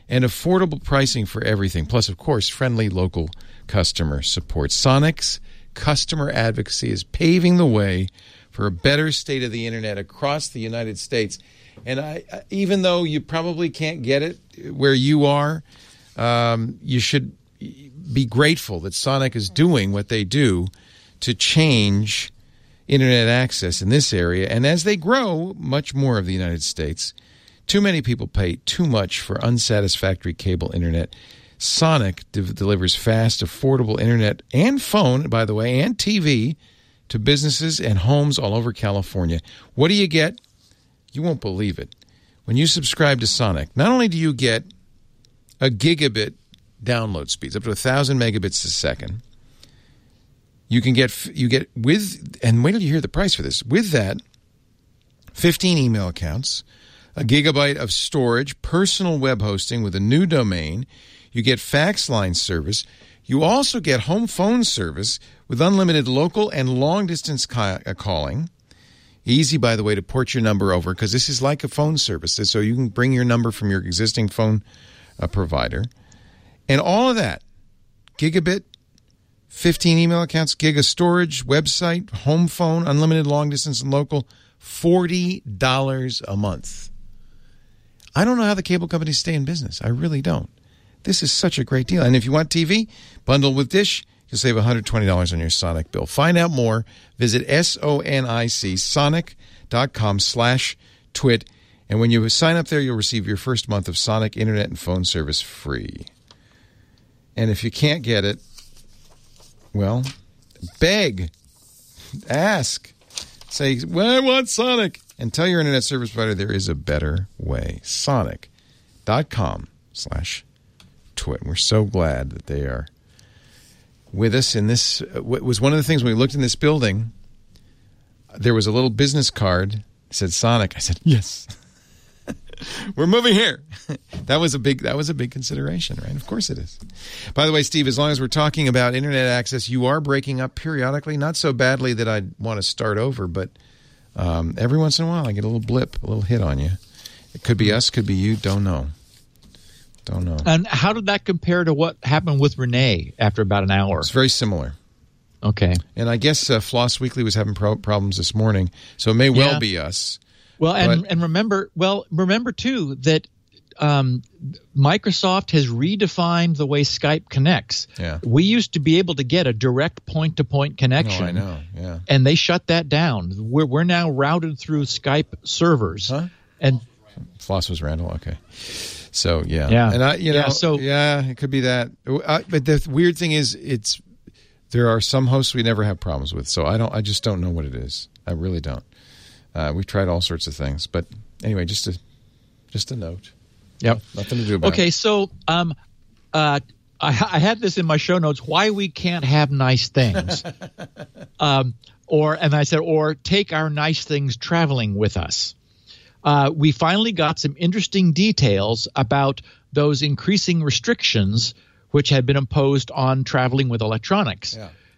and affordable pricing for everything. Plus, of course, friendly local customer support. Sonic's customer advocacy is paving the way for a better state of the internet across the United States. And even though you probably can't get it where you are, you should be grateful that Sonic is doing what they do to change internet access in this area. And as they grow much more of the United States, too many people pay too much for unsatisfactory cable internet. Sonic delivers fast, affordable internet and phone, by the way, and TV to businesses and homes all over California. What do you get? You won't believe it. When you subscribe to Sonic, not only do you get a gigabit download speeds, up to 1,000 megabits a second, you get with, and wait till you hear the price for this, with that, 15 email accounts, a gigabyte of storage, personal web hosting with a new domain. You get fax line service. You also get home phone service with unlimited local and long-distance calling. Easy, by the way, to port your number over because this is like a phone service, so you can bring your number from your existing phone provider. And all of that, gigabit, 15 email accounts, gig of storage, website, home phone, unlimited long-distance and local, $40 a month. I don't know how the cable companies stay in business. I really don't. This is such a great deal. And if you want TV, bundle with Dish, you'll save $120 on your Sonic bill. Find out more. Visit SONIC, sonic.com/twit. And when you sign up there, you'll receive your first month of Sonic internet and phone service free. And if you can't get it, well, beg, ask, say, well, I want Sonic. And tell your internet service provider there is a better way. Sonic.com/twit. We're so glad that they are with us in this. What was one of the things when we looked in this building, there was a little business card that said Sonic. I said, yes. We're moving here. That was a big consideration, right? Of course it is. By the way, Steve, as long as we're talking about internet access, you are breaking up periodically. Not so badly that I'd want to start over, but every once in a while I get a little blip, a little hit on you. It could be us, could be you. Don't know. And how did that compare to what happened with Renee after about an hour? It's very similar. Okay. And I guess Floss Weekly was having problems this morning, so it may well be us. Well, and remember too that Microsoft has redefined the way Skype connects. Yeah. We used to be able to get a direct point-to-point connection. Oh, I know. Yeah. And they shut that down. We're now routed through Skype servers. Huh? And Floss was Randall. Okay. So yeah. And it could be that. But the weird thing is, there are some hosts we never have problems with. So I just don't know what it is. I really don't. We've tried all sorts of things, but anyway, just a note. Yep, nothing to do about it. Okay, so I had this in my show notes. Why we can't have nice things, or take our nice things traveling with us. We finally got some interesting details about those increasing restrictions which had been imposed on traveling with electronics,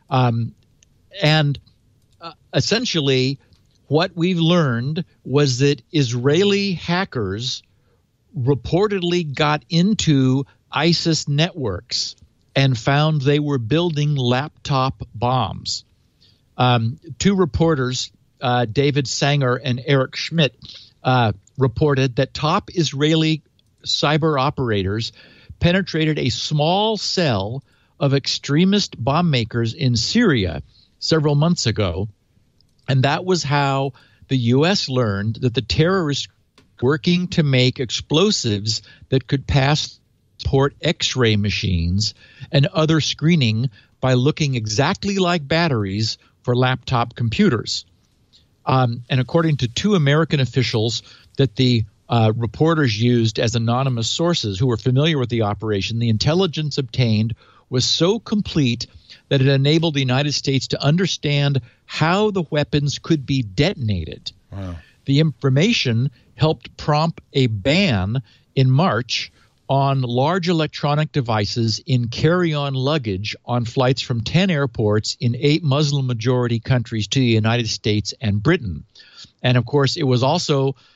and essentially. What we've learned was that Israeli hackers reportedly got into ISIS networks and found they were building laptop bombs. Two reporters, David Sanger and Eric Schmidt, reported that top Israeli cyber operators penetrated a small cell of extremist bomb makers in Syria several months ago. And that was how the U.S. learned that the terrorists were working to make explosives that could pass port X-ray machines and other screening by looking exactly like batteries for laptop computers. And according to two American officials that the reporters used as anonymous sources who were familiar with the operation, the intelligence obtained was so complete that it enabled the United States to understand how the weapons could be detonated. Wow. The information helped prompt a ban in March on large electronic devices in carry-on luggage on flights from 10 airports in 8 Muslim-majority countries to the United States and Britain. And, of course, it was also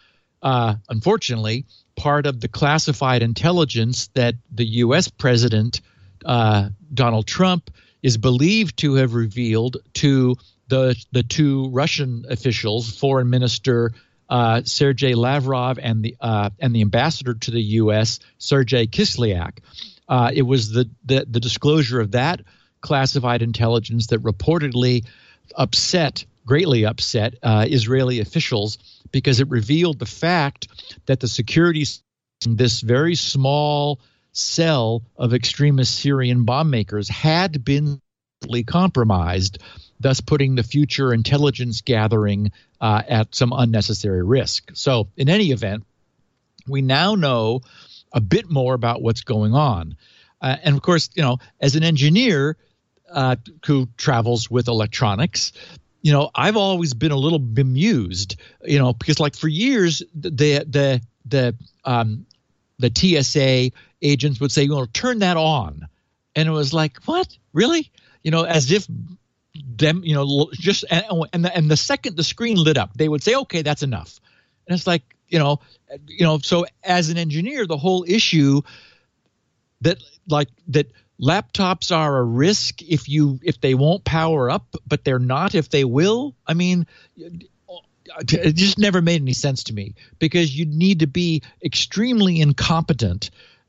unfortunately, part of the classified intelligence that the U.S. President Donald Trump is believed to have revealed to the two Russian officials, Foreign Minister Sergei Lavrov and the ambassador to the U.S. Sergei Kislyak. It was the disclosure of that classified intelligence that reportedly greatly upset Israeli officials, because it revealed the fact that the security, this very small cell of extremist Syrian bomb makers, had been compromised, thus putting the future intelligence gathering at some unnecessary risk. So in any event, we now know a bit more about what's going on. And of course, as an engineer who travels with electronics, I've always been a little bemused, because like for years, the TSA agents would say, turn that on. And it was like, what? Really? As if them, just, and the second the screen lit up, they would say, okay, that's enough. And it's like, so as an engineer, the whole issue that laptops are a risk if they won't power up, but they're not if they will. I mean, it just never made any sense to me, because you need to be extremely incompetent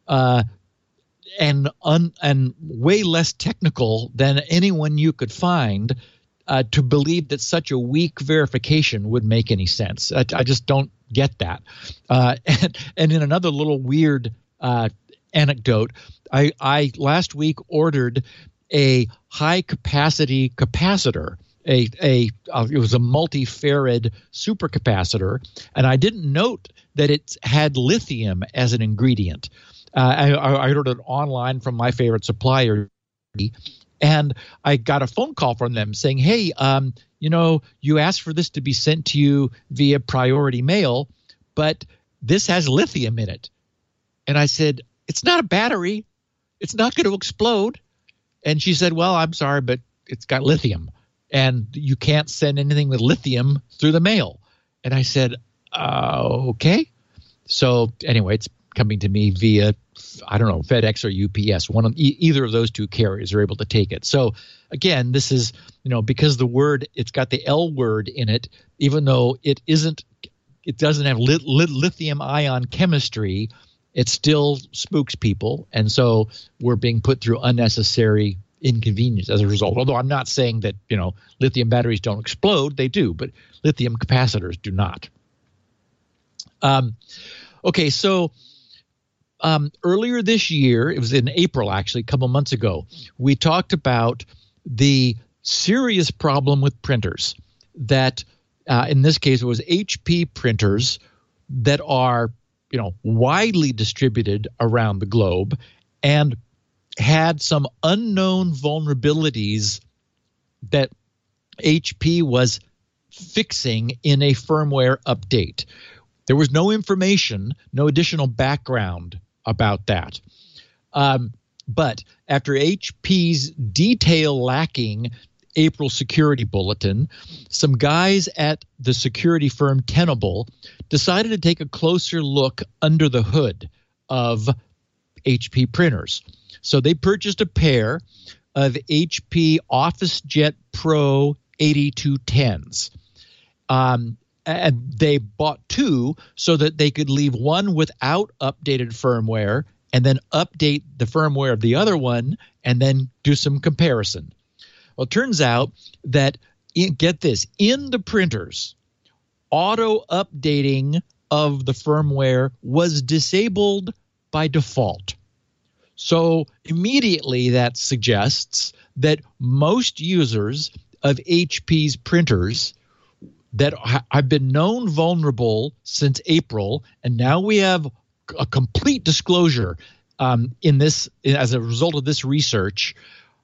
and way less technical than anyone you could find to believe that such a weak verification would make any sense. I just don't get that. And in another little weird anecdote, I last week ordered a high capacity capacitor. It was a multi-farad supercapacitor, and I didn't note that it had lithium as an ingredient. I ordered it online from my favorite supplier, and I got a phone call from them saying, hey, you asked for this to be sent to you via priority mail, but this has lithium in it. And I said, it's not a battery. It's not going to explode. And she said, well, I'm sorry, but it's got lithium, and you can't send anything with lithium through the mail. And I said, okay. So anyway, it's coming to me via, I don't know, FedEx or UPS. Either of those two carriers are able to take it. So again, this is, because it's got the L word in it, even though it doesn't have lithium ion chemistry, it still spooks people. And so we're being put through unnecessary inconvenience as a result. Although I'm not saying that, lithium batteries don't explode. They do, but lithium capacitors do not. Okay, so earlier this year, it was in April, actually, a couple months ago, we talked about the serious problem with printers that, in this case, it was HP printers that are, widely distributed around the globe and had some unknown vulnerabilities that HP was fixing in a firmware update. There was no information, no additional background about that. But after HP's detail-lacking April security bulletin, some guys at the security firm Tenable decided to take a closer look under the hood of HP printers. So they purchased a pair of HP OfficeJet Pro 8210s. And they bought two so that they could leave one without updated firmware and then update the firmware of the other one and then do some comparison. Well, it turns out that, get this, in the printers, auto-updating of the firmware was disabled by default. So immediately that suggests that most users of HP's printers that have been known vulnerable since April, and now we have a complete disclosure in this as a result of this research,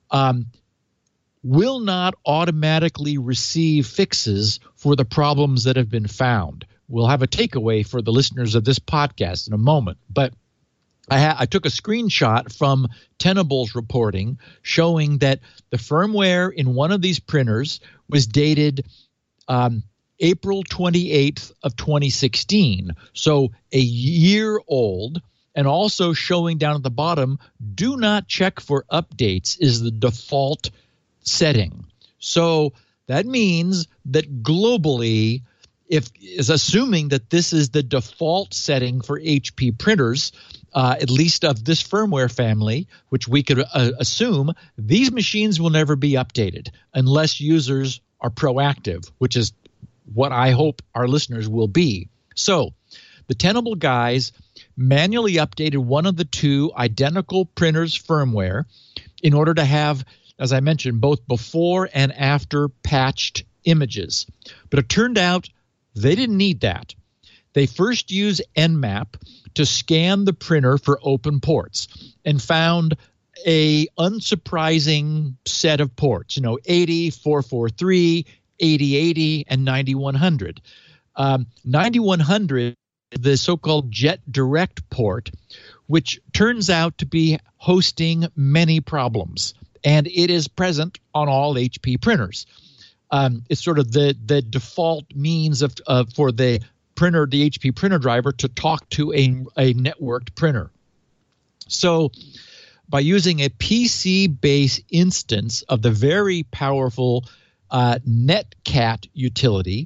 will not automatically receive fixes for the problems that have been found. We'll have a takeaway for the listeners of this podcast in a moment, but I took a screenshot from Tenable's reporting showing that the firmware in one of these printers was dated April 28th of 2016. So a year old, and also showing down at the bottom, do not check for updates is the default setting. So that means that globally, is assuming that this is the default setting for HP printers, at least of this firmware family, which we could assume, these machines will never be updated unless users are proactive, which is what I hope our listeners will be. So the Tenable guys manually updated one of the two identical printers' firmware in order to have, as I mentioned, both before and after patched images. But it turned out they didn't need that. They first used Nmap to scan the printer for open ports and found a unsurprising set of ports, 80, 443, 8080, and 9100. 9100, the so-called Jet Direct port, which turns out to be hosting many problems, and it is present on all HP printers. It's sort of the default means for the printer, the HP printer driver, to talk to a networked printer. So by using a PC-based instance of the very powerful Netcat utility,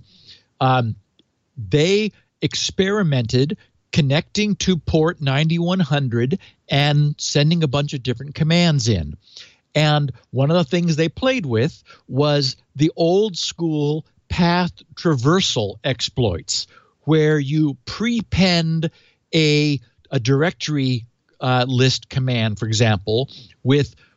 they experimented connecting to port 9100 and sending a bunch of different commands in. And one of the things they played with was the old school path traversal exploits, where you prepend a directory list command, for example, with //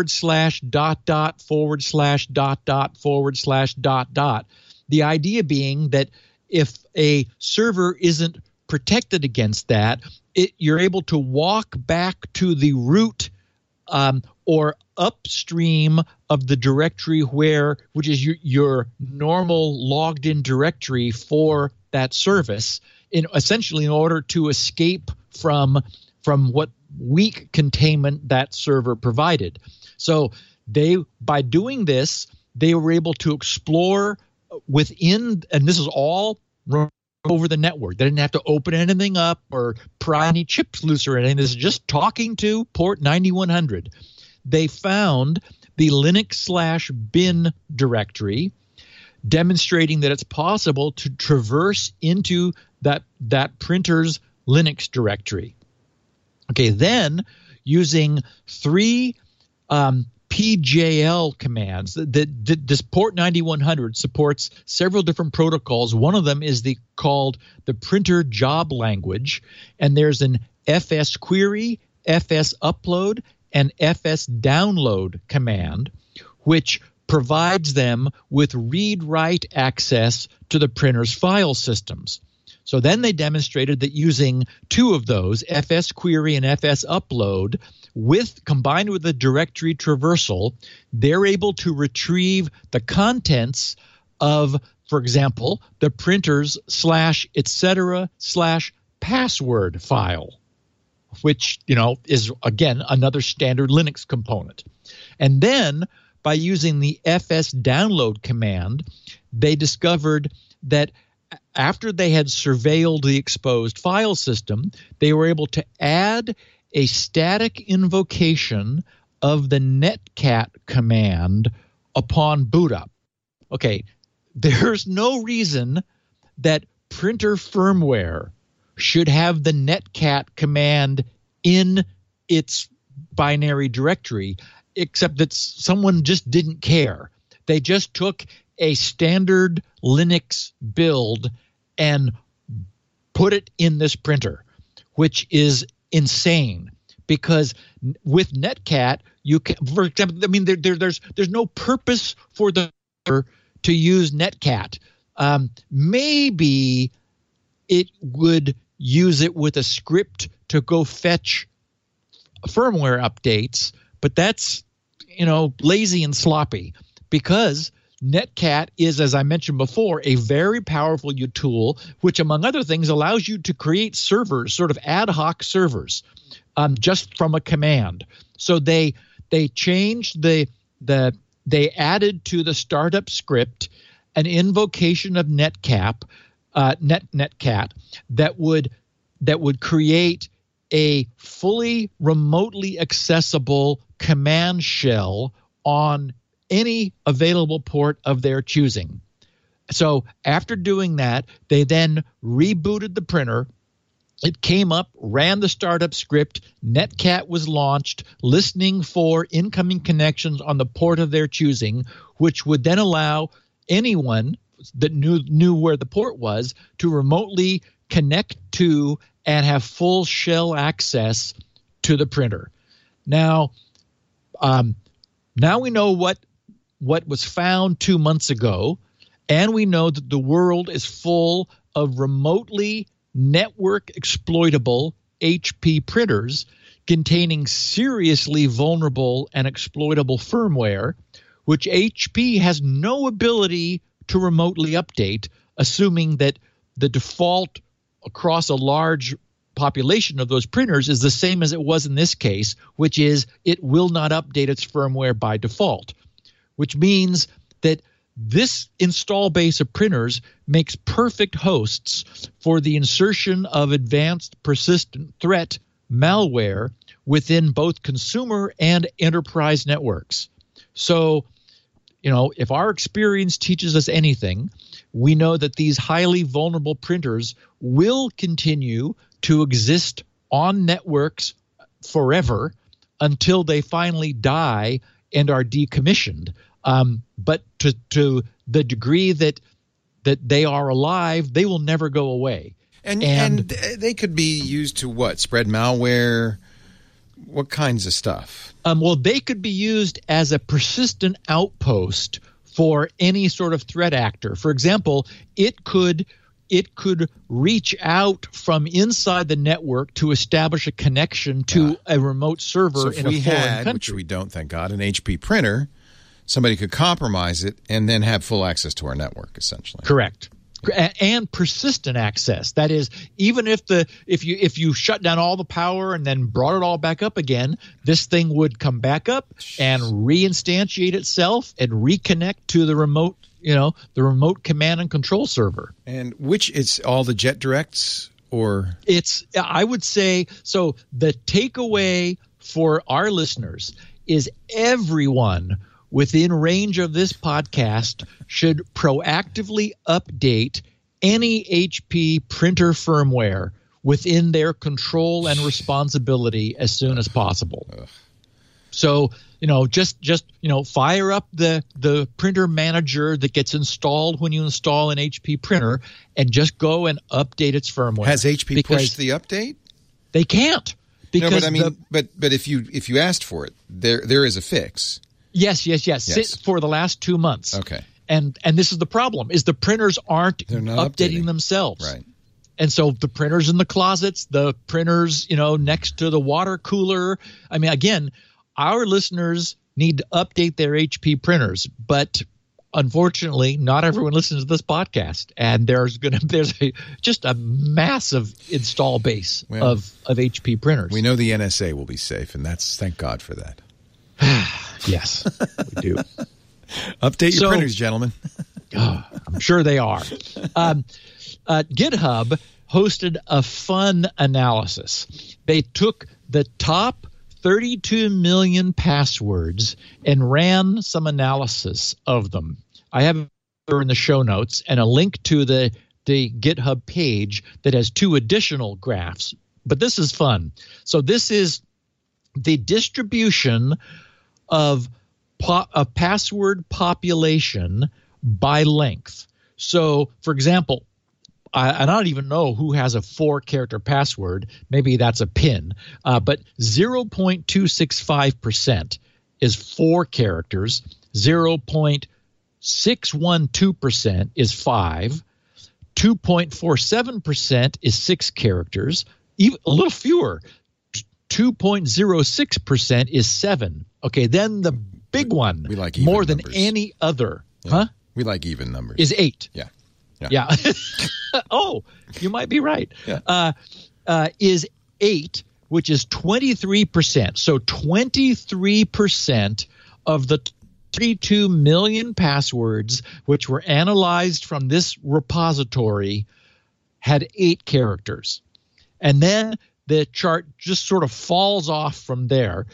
// The idea being that if a server isn't protected against that, you're able to walk back to the root or upstream of the directory which is your normal logged in directory for that service, essentially in order to escape from what weak containment that server provided. So by doing this, they were able to explore within, and this is all over the network. They didn't have to open anything up or pry any chips loose or anything. This is just talking to port 9100. They found the Linux/bin directory, demonstrating that it's possible to traverse into that printer's Linux directory. Okay, then using 3 PJL commands, this port 9100 supports several different protocols. One of them is called the printer job language, and there's an fs query, fs upload, and fs download command, which provides them with read-write access to the printer's file systems. So then they demonstrated that using 2 of those, fs query and fs upload, combined with the directory traversal, they're able to retrieve the contents of, for example, the printer's /etc/password file, which, is, again, another standard Linux component. And then by using the fs download command, they discovered that after they had surveilled the exposed file system, they were able to add a static invocation of the netcat command upon boot up. Okay, there's no reason that printer firmware should have the netcat command in its binary directory, except that someone just didn't care. They just took a standard Linux build and put it in this printer, which is insane, because with netcat you can, for example, there's no purpose for the to use netcat. Maybe it would use it with a script to go fetch firmware updates, but that's lazy and sloppy, because netcat is, as I mentioned before, a very powerful tool, which, among other things, allows you to create servers, sort of ad hoc servers, just from a command. So they changed they added to the startup script an invocation of Netcat that would create a fully remotely accessible command shell on any available port of their choosing. So after doing that, they then rebooted the printer. It came up, ran the startup script, Netcat was launched, listening for incoming connections on the port of their choosing, which would then allow anyone that knew where the port was to remotely connect to and have full shell access to the printer. Now we know what was found 2 months ago, and we know that the world is full of remotely network exploitable HP printers containing seriously vulnerable and exploitable firmware, which HP has no ability to remotely update, assuming that the default across a large population of those printers is the same as it was in this case, which is it will not update its firmware by default, which means that this install base of printers makes perfect hosts for the insertion of advanced persistent threat malware within both consumer and enterprise networks. So, if our experience teaches us anything, we know that these highly vulnerable printers will continue to exist on networks forever until they finally die and are decommissioned. But to the degree that they are alive, they will never go away. And they could be used to what? Spread malware? What kinds of stuff? Well, they could be used as a persistent outpost for any sort of threat actor. For example, it could reach out from inside the network to establish a connection to a remote server in a foreign country. Which we don't, thank God, an HP printer, somebody could compromise it and then have full access to our network, essentially. Correct. And persistent access. That is, even if you shut down all the power and then brought it all back up again, this thing would come back up and reinstantiate itself and reconnect to the remote, the remote command and control server. And which it's all the JetDirects or? I would say, so the takeaway for our listeners is everyone within range of this podcast should proactively update any HP printer firmware within their control and responsibility as soon as possible. So, just fire up the printer manager that gets installed when you install an HP printer and just go and update its firmware. Has HP pushed the update? They can't. Because but if you asked for it, there is a fix. Yes. For the last 2 months. Okay. And this is the problem, is the printers aren't updating themselves. Right. And so the printers in the closets, the printers, next to the water cooler. I mean, again, our listeners need to update their HP printers, but unfortunately, not everyone listens to this podcast, and there's just a massive install base of HP printers. We know the NSA will be safe, and thank God for that. Yes, we do. Update your printers, gentlemen. I'm sure they are. GitHub hosted a fun analysis. They took the top 32 million passwords and ran some analysis of them. I have it in the show notes and a link to the GitHub page that has 2 additional graphs. But this is fun. So this is the distribution of a password population by length. So, for example, I don't even know who has a 4-character password. Maybe that's a PIN. But 0.265% is 4 characters. 0.612% is 5. 2.47% is 6 characters. Even a little fewer. 2.06% is 7. Okay, then the big one, we like even more than numbers. any other, We like even numbers. Is 8. Yeah. Oh, you might be right. Yeah. Is 8, which is 23%. So 23% of the 32 million passwords, which were analyzed from this repository, had 8 characters. And then the chart just sort of falls off from there.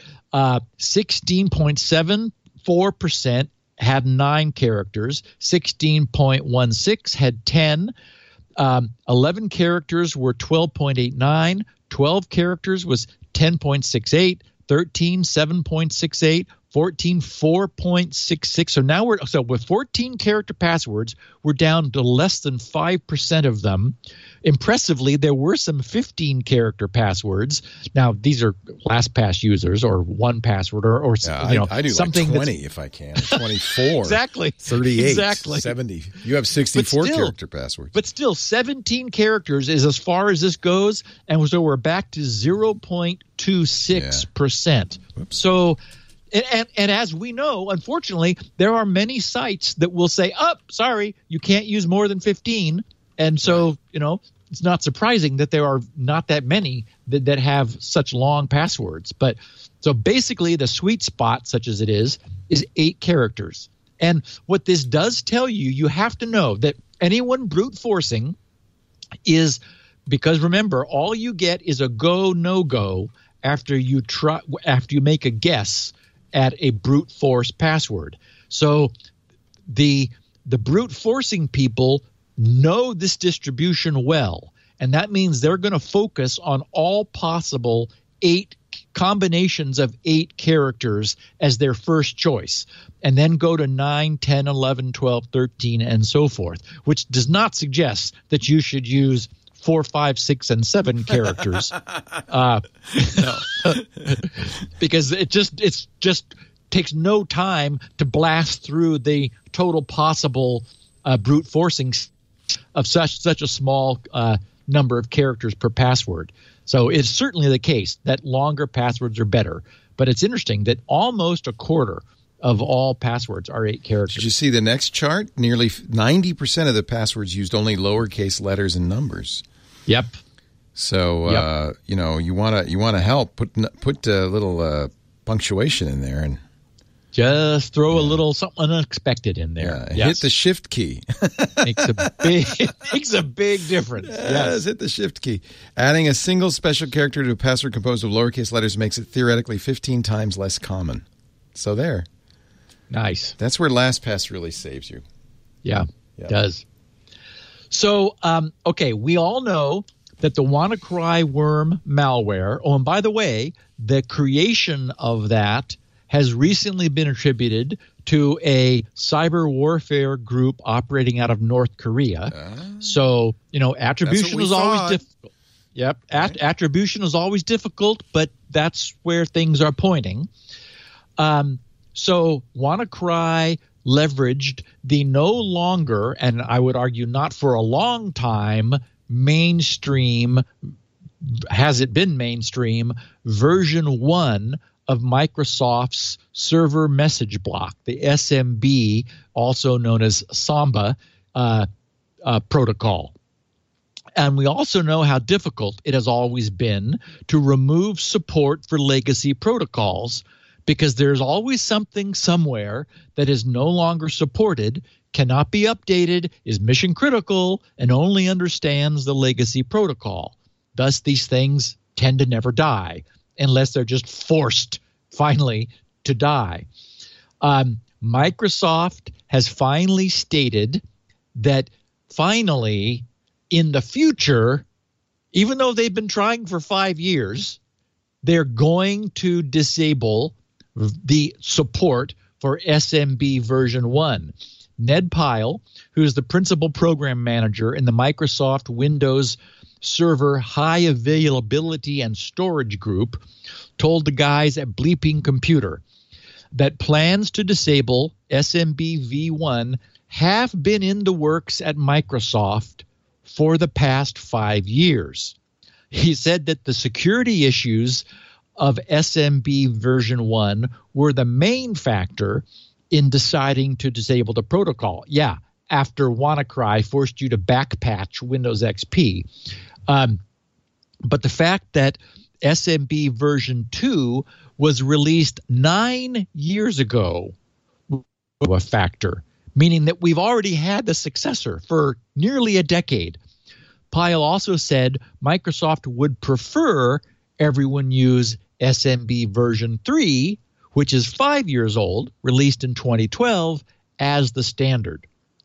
16.74% had 9 characters. 16.16 had 10. 11 characters were 12.89. 12 characters was 10.68. 13, 7.68. 14, 4.66. So with 14 character passwords, we're down to less than 5% of them. Impressively, there were some 15 character passwords. Now, these are LastPass users or 1Password or I do something like 20 if I can. 24. Exactly. 38. Exactly. 70. You have 64 character passwords. But still, 17 characters is as far as this goes, and so we're back to 0.26%. So, and as we know, unfortunately, there are many sites that will say, sorry, you can't use more than 15. And so, it's not surprising that there are not that many that have such long passwords. But so basically the sweet spot, such as it is 8 characters. And what this does tell you, you have to know that anyone brute forcing is, because remember, all you get is a go, no go after you make a guess at a brute force password. So the brute forcing people know this distribution well, and that means they're going to focus on all possible 8 combinations of 8 characters as their first choice, and then go to 9, 10, 11, 12, 13, and so forth, which does not suggest that you should use 4, 5, 6, and 7 characters, because it just takes no time to blast through the total possible brute forcing of such a small number of characters per password. So it's certainly the case that longer passwords are better. But it's interesting that almost a quarter of all passwords are 8 characters. Did you see the next chart? Nearly 90% of the passwords used only lowercase letters and numbers. Yep. So you want to help put a little punctuation in there and just throw a little something unexpected in there. Yeah, hit the shift key. makes a big difference. Yes, hit the shift key. Adding a single special character to a password composed of lowercase letters makes it theoretically 15 times less common. So there. Nice. That's where LastPass really saves you. Yeah. It does. So, we all know that the WannaCry worm malware, and by the way, the creation of that has recently been attributed to a cyber warfare group operating out of North Korea. So, attribution is always difficult. Yep. Attribution is always difficult, but that's where things are pointing. So WannaCry leveraged the no longer, and I would argue not for a long time, mainstream, has it been mainstream, version 1 of Microsoft's server message block, the SMB, also known as Samba protocol. And we also know how difficult it has always been to remove support for legacy protocols, because there's always something somewhere that is no longer supported, cannot be updated, is mission critical, and only understands the legacy protocol. Thus, these things tend to never die unless they're just forced finally to die. Microsoft has finally stated that finally in the future, even though they've been trying for 5 years, they're going to disable the support for SMB version 1. Ned Pyle, who is the principal program manager in the Microsoft Windows Server High Availability and Storage Group, told the guys at Bleeping Computer that plans to disable SMB v1 have been in the works at Microsoft for the past 5 years. He said that the security issues of SMB version 1 were the main factor in deciding to disable the protocol. Yeah, after WannaCry forced you to backpatch Windows XP. But the fact that SMB version 2 was released 9 years ago a factor, meaning that we've already had the successor for nearly a decade. Pyle also said Microsoft would prefer everyone use SMB version 3, which is 5 years old, released in 2012, as the standard.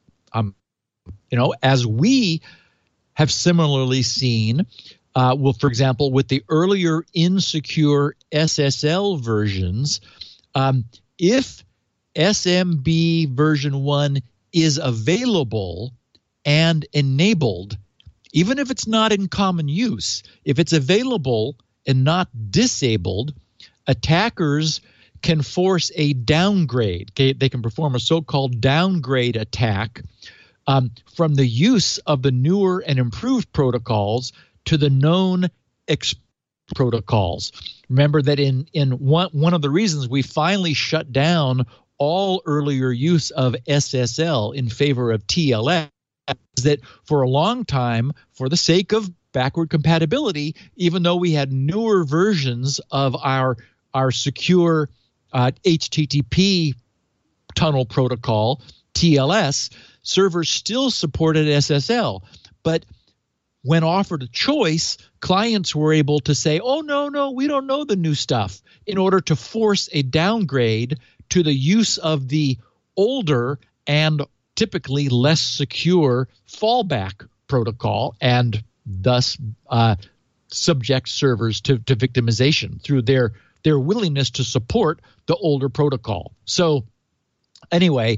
As we have similarly seen, for example, with the earlier insecure SSL versions, if SMB version 1 is available and enabled, even if it's not in common use, if it's available and not disabled, attackers can force a downgrade. Okay? They can perform a so-called downgrade attack from the use of the newer and improved protocols to the known protocols. Remember that in one of the reasons we finally shut down all earlier use of SSL in favor of TLS is that for a long time, for the sake of backward compatibility, even though we had newer versions of our secure HTTP tunnel protocol, TLS, servers still supported SSL. But when offered a choice, clients were able to say, oh, no, we don't know the new stuff, in order to force a downgrade to the use of the older and typically less secure fallback protocol, and thus subject servers to victimization through their willingness to support the older protocol. So anyway,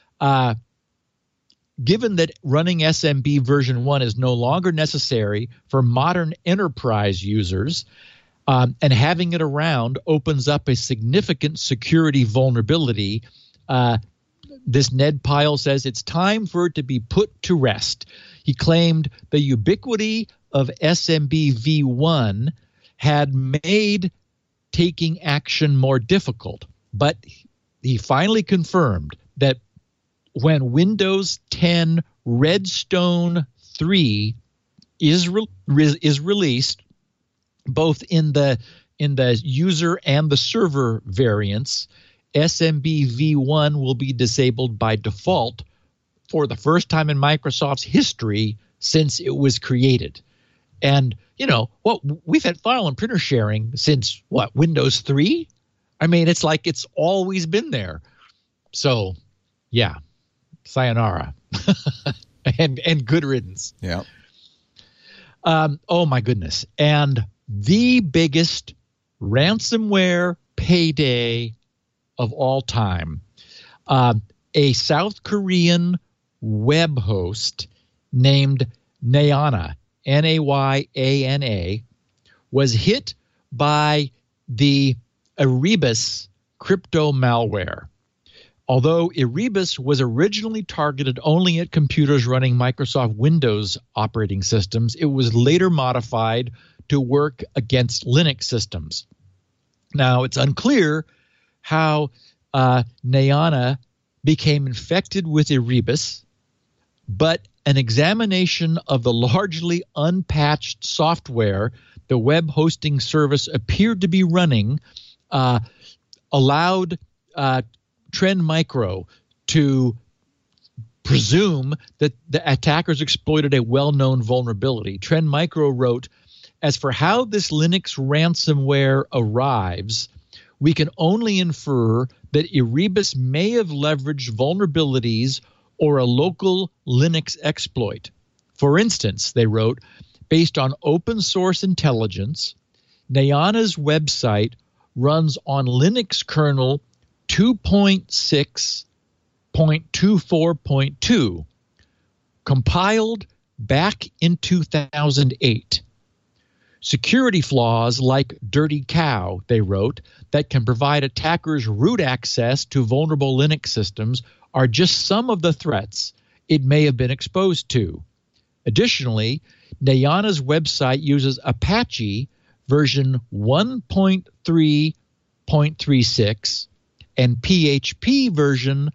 given that running SMB version 1 is no longer necessary for modern enterprise users, and having it around opens up a significant security vulnerability, this Ned Pyle says it's time for it to be put to rest. He claimed the ubiquity of SMB v1 had made taking action more difficult, but he finally confirmed that when Windows 10 Redstone 3 is released, both in the user and the server variants, SMB v1 will be disabled by default for the first time in Microsoft's history since it was created. And, we've had file and printer sharing since, Windows 3? I mean, it's like it's always been there. So, yeah, sayonara. and good riddance. Yeah. Oh, my goodness. And the biggest ransomware payday of all time. A South Korean web host named Nayana, N-A-Y-A-N-A, was hit by the Erebus crypto malware. Although Erebus was originally targeted only at computers running Microsoft Windows operating systems, it was later modified to work against Linux systems. Now, it's unclear how Nayana became infected with Erebus, but an examination of the largely unpatched software the web hosting service appeared to be running allowed Trend Micro to presume that the attackers exploited a well-known vulnerability. Trend Micro wrote, "As for how this Linux ransomware arrives, we can only infer that Erebus may have leveraged vulnerabilities or a local Linux exploit. For instance," they wrote, "based on open source intelligence, Nayana's website runs on Linux kernel 2.6.24.2, compiled back in 2008. Security flaws like Dirty Cow," they wrote, "that can provide attackers root access to vulnerable Linux systems are just some of the threats it may have been exposed to. Additionally, Nayana's website uses Apache version 1.3.36 and PHP version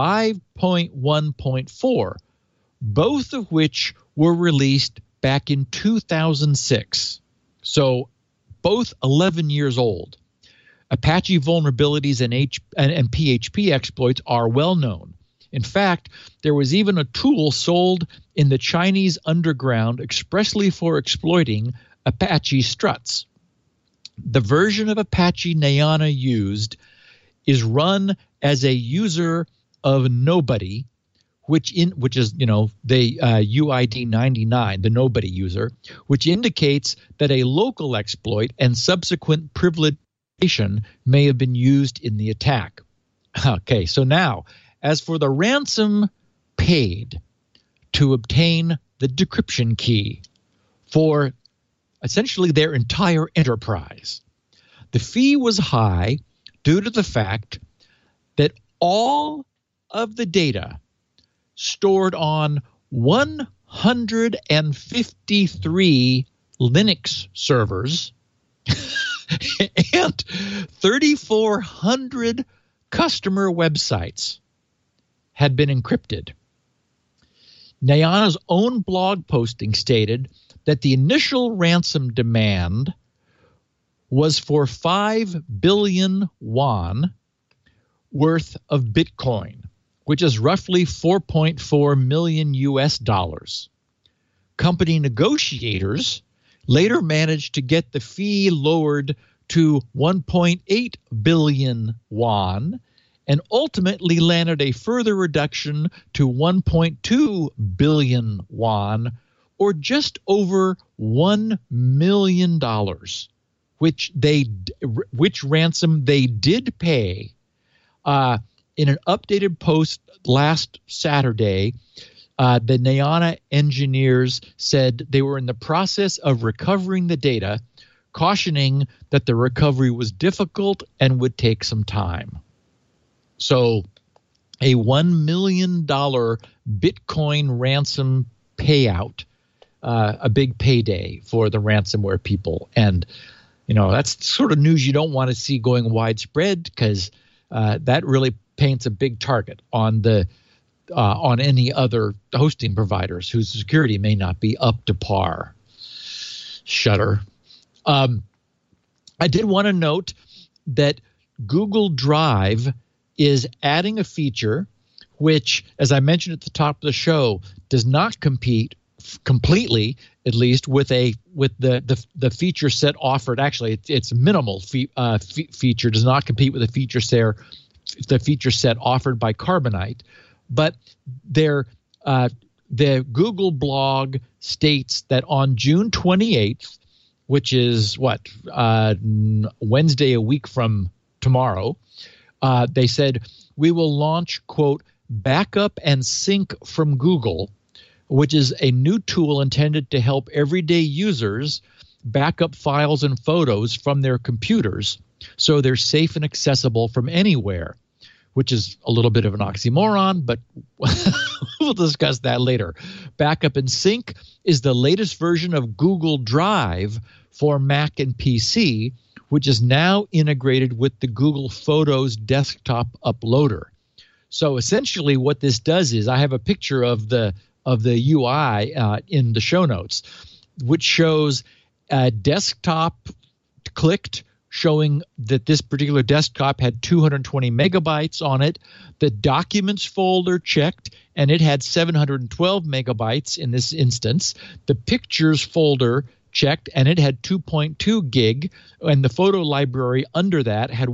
5.1.4, both of which were released back in 2006. So both 11 years old. Apache vulnerabilities and PHP exploits are well known. In fact, there was even a tool sold in the Chinese underground expressly for exploiting Apache struts. The version of Apache Nayana used is run as a user of nobody, which is the UID 99, the nobody user, which indicates that a local exploit and subsequent privilegation may have been used in the attack. Okay, so now, as for the ransom paid to obtain the decryption key for essentially their entire enterprise, the fee was high due to the fact that all of the data stored on 153 Linux servers and 3,400 customer websites had been encrypted. Nayana's own blog posting stated that the initial ransom demand was for 5 billion won worth of Bitcoin, which is roughly 4.4 million US dollars. Company negotiators later managed to get the fee lowered to 1.8 billion won and ultimately landed a further reduction to 1.2 billion won, or just over $1 million, which ransom they did pay. In an updated post last Saturday, the Nayana engineers said they were in the process of recovering the data, cautioning that the recovery was difficult and would take some time. So a $1 million Bitcoin ransom payout, a big payday for the ransomware people. And, that's sort of news you don't want to see going widespread, because that really paints a big target on on any other hosting providers whose security may not be up to par. Shudder. I did want to note that Google Drive is adding a feature which, as I mentioned at the top of the show, does not compete completely, at least, with the feature set offered. Actually, it's minimal feature, does not compete with the feature set offered by Carbonite. But the Google blog states that on June 28th, which is Wednesday, a week from tomorrow, they said, we will launch, quote, Backup and Sync from Google, which is a new tool intended to help everyday users back up files and photos from their computers so they're safe and accessible from anywhere, which is a little bit of an oxymoron, but we'll discuss that later. Backup and Sync is the latest version of Google Drive for Mac and PC, which is now integrated with the Google Photos desktop uploader. So essentially what this does is, I have a picture of the UI in the show notes, which shows a desktop clicked, showing that this particular desktop had 220 megabytes on it. The Documents folder checked, and it had 712 megabytes in this instance. The Pictures folder checked, and it had 2.2 gig, and the photo library under that had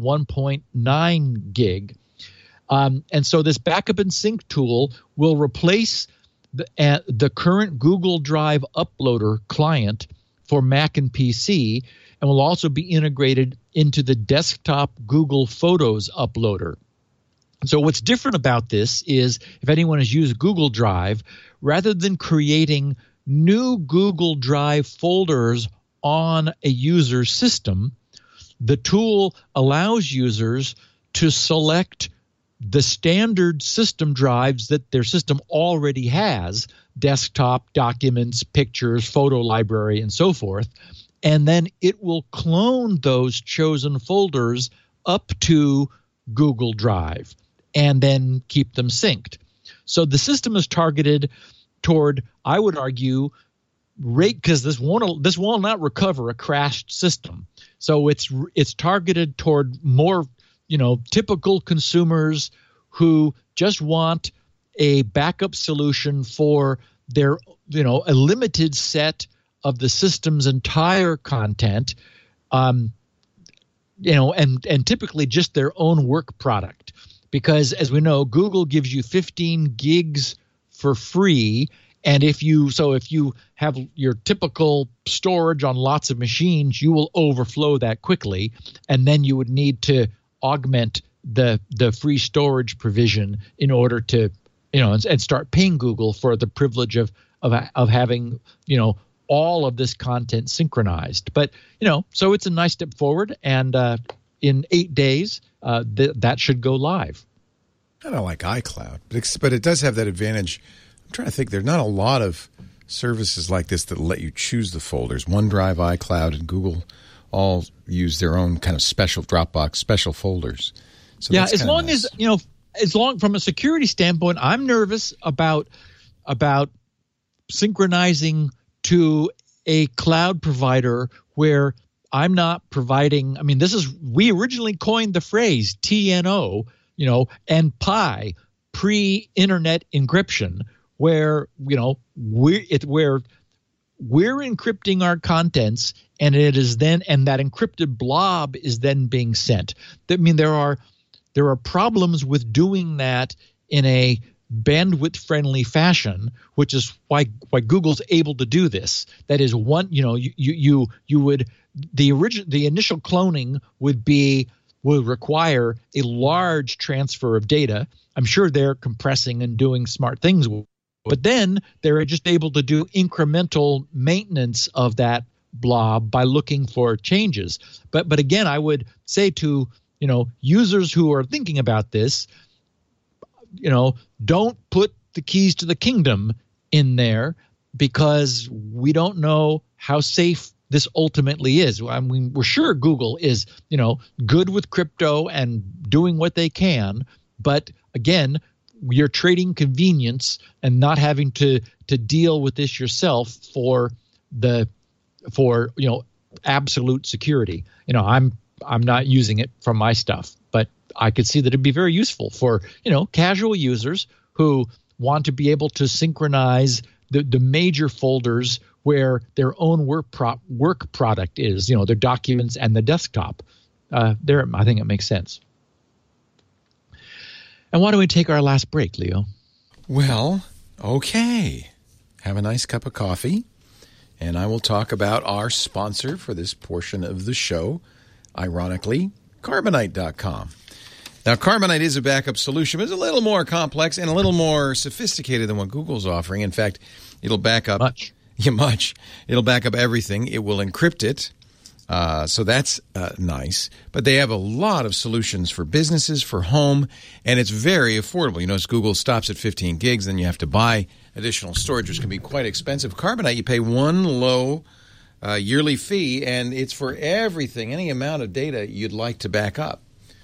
1.9 gig. And so this Backup and Sync tool will replace the current Google Drive uploader client for Mac and PC, and will also be integrated into the desktop Google Photos uploader. So what's different about this is, if anyone has used Google Drive, rather than creating new Google Drive folders on a user's system, the tool allows users to select the standard system drives that their system already has, desktop, documents, pictures, photo library, and so forth, and then it will clone those chosen folders up to Google Drive and then keep them synced. So the system is targeted toward, I would argue, because this will not recover a crashed system. So it's targeted toward more, typical consumers who just want a backup solution for their, a limited set of the system's entire content, and typically just their own work product. Because as we know, Google gives you 15 gigs for free. And if you have your typical storage on lots of machines, you will overflow that quickly. And then you would need to augment the free storage provision in order to, and start paying Google for the privilege of having, all of this content synchronized. But, so it's a nice step forward. And in 8 days, that should go live. I don't like iCloud, but it does have that advantage. I'm trying to think. There's not a lot of services like this that let you choose the folders. OneDrive, iCloud, and Google all use their own kind of special Dropbox, special folders. So yeah, as long as from a security standpoint, I'm nervous about synchronizing to a cloud provider where I'm not providing. I mean, we originally coined the phrase TNO, and PI, pre-internet encryption, where we're encrypting our contents, and it is then, and that encrypted blob is then being sent. I mean, there are problems with doing that in a bandwidth-friendly fashion, which is why Google's able to do this. That is one, you would the initial cloning would require a large transfer of data. I'm sure they're compressing and doing smart things, but then they're just able to do incremental maintenance of that blob by looking for changes. But again, I would say to users who are thinking about this, don't put the keys to the kingdom in there, because we don't know how safe this ultimately is. I mean, we're sure Google is, good with crypto and doing what they can, but again, you're trading convenience and not having to deal with this yourself for absolute security. I'm not using it for my stuff, but I could see that it'd be very useful for, casual users who want to be able to synchronize the major folders where their own work product is, their documents and the desktop. I think it makes sense. And why don't we take our last break, Leo? Well, okay. Have a nice cup of coffee, and I will talk about our sponsor for this portion of the show, ironically, Carbonite.com. Now, Carbonite is a backup solution, but it's a little more complex and a little more sophisticated than what Google's offering. In fact, it'll back up much. It'll back up everything. It will encrypt it. So that's nice. But they have a lot of solutions for businesses, for home, and it's very affordable. As Google stops at 15 gigs, then you have to buy additional storage, which can be quite expensive. Carbonite, you pay one low yearly fee, and it's for everything, any amount of data you'd like to back up.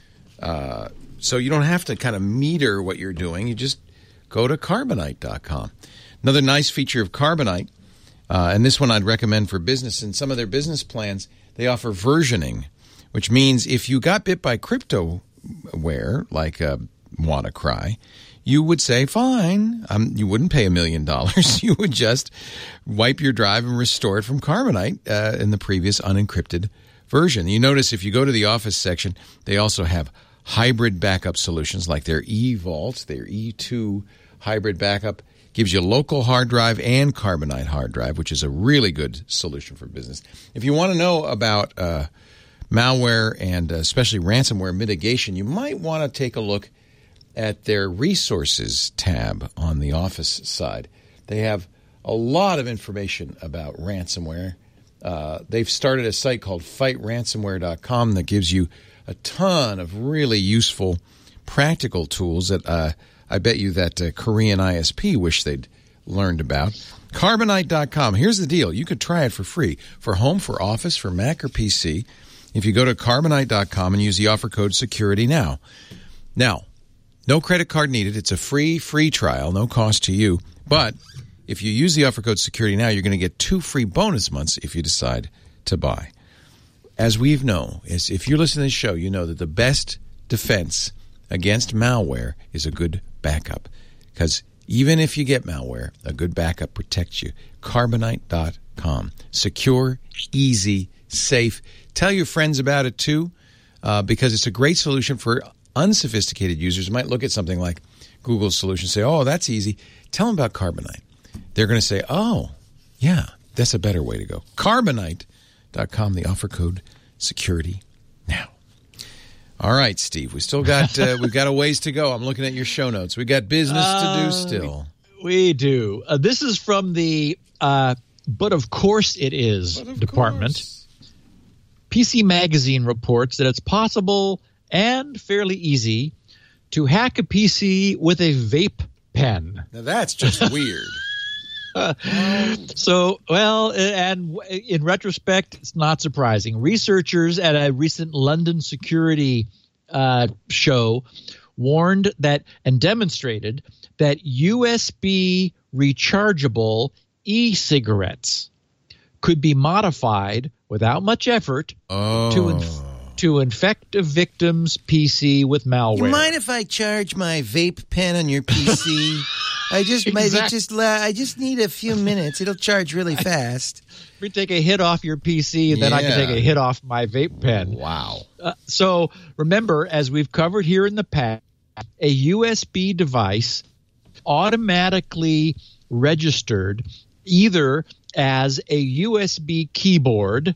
So you don't have to kind of meter what you're doing. You just go to Carbonite.com. Another nice feature of Carbonite, and this one I'd recommend for business, in some of their business plans, they offer versioning, which means if you got bit by cryptoware, like WannaCry, you would say, fine, you wouldn't pay $1 million. You would just wipe your drive and restore it from Carbonite in the previous unencrypted version. You notice if you go to the Office section, they also have hybrid backup solutions like their eVault, their E2 hybrid backup. Gives you local hard drive and Carbonite hard drive, which is a really good solution for business. If you want to know about malware and especially ransomware mitigation, you might want to take a look at their resources tab on the Office side. They have a lot of information about ransomware. They've started a site called fightransomware.com that gives you a ton of really useful, practical tools that I bet you that Korean ISP wish they'd learned about. Carbonite.com. Here's the deal. You could try it for free for home, for office, for Mac or PC. If you go to Carbonite.com and use the offer code SECURITYNOW. Now, no credit card needed. It's a free trial, no cost to you. But if you use the offer code security now, you're going to get 2 free bonus months if you decide to buy. As we know, if you're listening to this show, you know that the best defense against malware is a good backup. Because even if you get malware, a good backup protects you. Carbonite.com. Secure, easy, safe. Tell your friends about it too, because it's a great solution for unsophisticated users. You might look at something like Google's solution and say, oh, that's easy. Tell them about Carbonite. They're going to say, oh, yeah, that's a better way to go. Carbonite.com, the offer code security now. All right, Steve, we still got we've got a ways to go. I'm looking at your show notes. We got business to do still. We do. This is from the But Of Course It Is department. Course. PC Magazine reports that it's possible and fairly easy to hack a PC with a vape pen. Now that's just weird. So, well, and in retrospect, it's not surprising. Researchers at a recent London security show warned that and demonstrated that USB rechargeable e-cigarettes could be modified without much effort to infect a victim's PC with malware. You mind if I charge my vape pen on your PC? I just need a few minutes. It'll charge really fast. We take a hit off your PC, and then I can take a hit off my vape pen. Wow. So remember, as we've covered here in the past, a USB device automatically registered either as a USB keyboard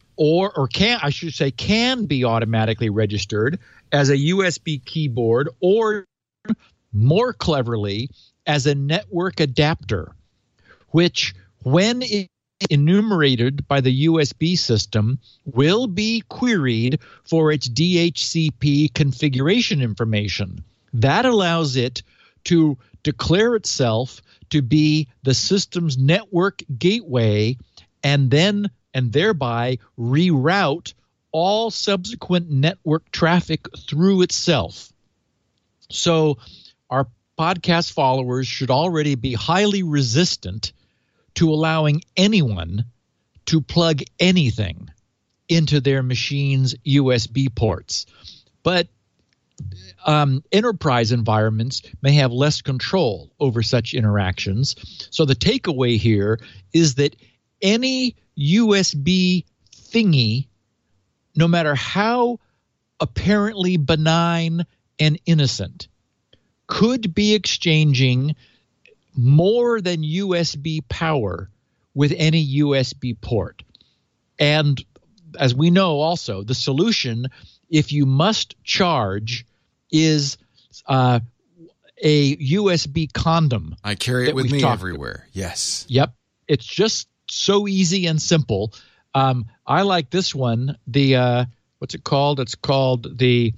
can be automatically registered as a USB keyboard, or more cleverly, as a network adapter, which, when enumerated by the USB system, will be queried for its DHCP configuration information. That allows it to declare itself to be the system's network gateway and thereby reroute all subsequent network traffic through itself. So our podcast followers should already be highly resistant to allowing anyone to plug anything into their machine's USB ports. But enterprise environments may have less control over such interactions. So the takeaway here is that any USB thingy, no matter how apparently benign and innocent, could be exchanging more than USB power with any USB port. And as we know also, the solution, if you must charge, is a USB condom. I carry it with me everywhere. Yes. Yep. It's just so easy and simple. I like this one. The what's it called? It's called the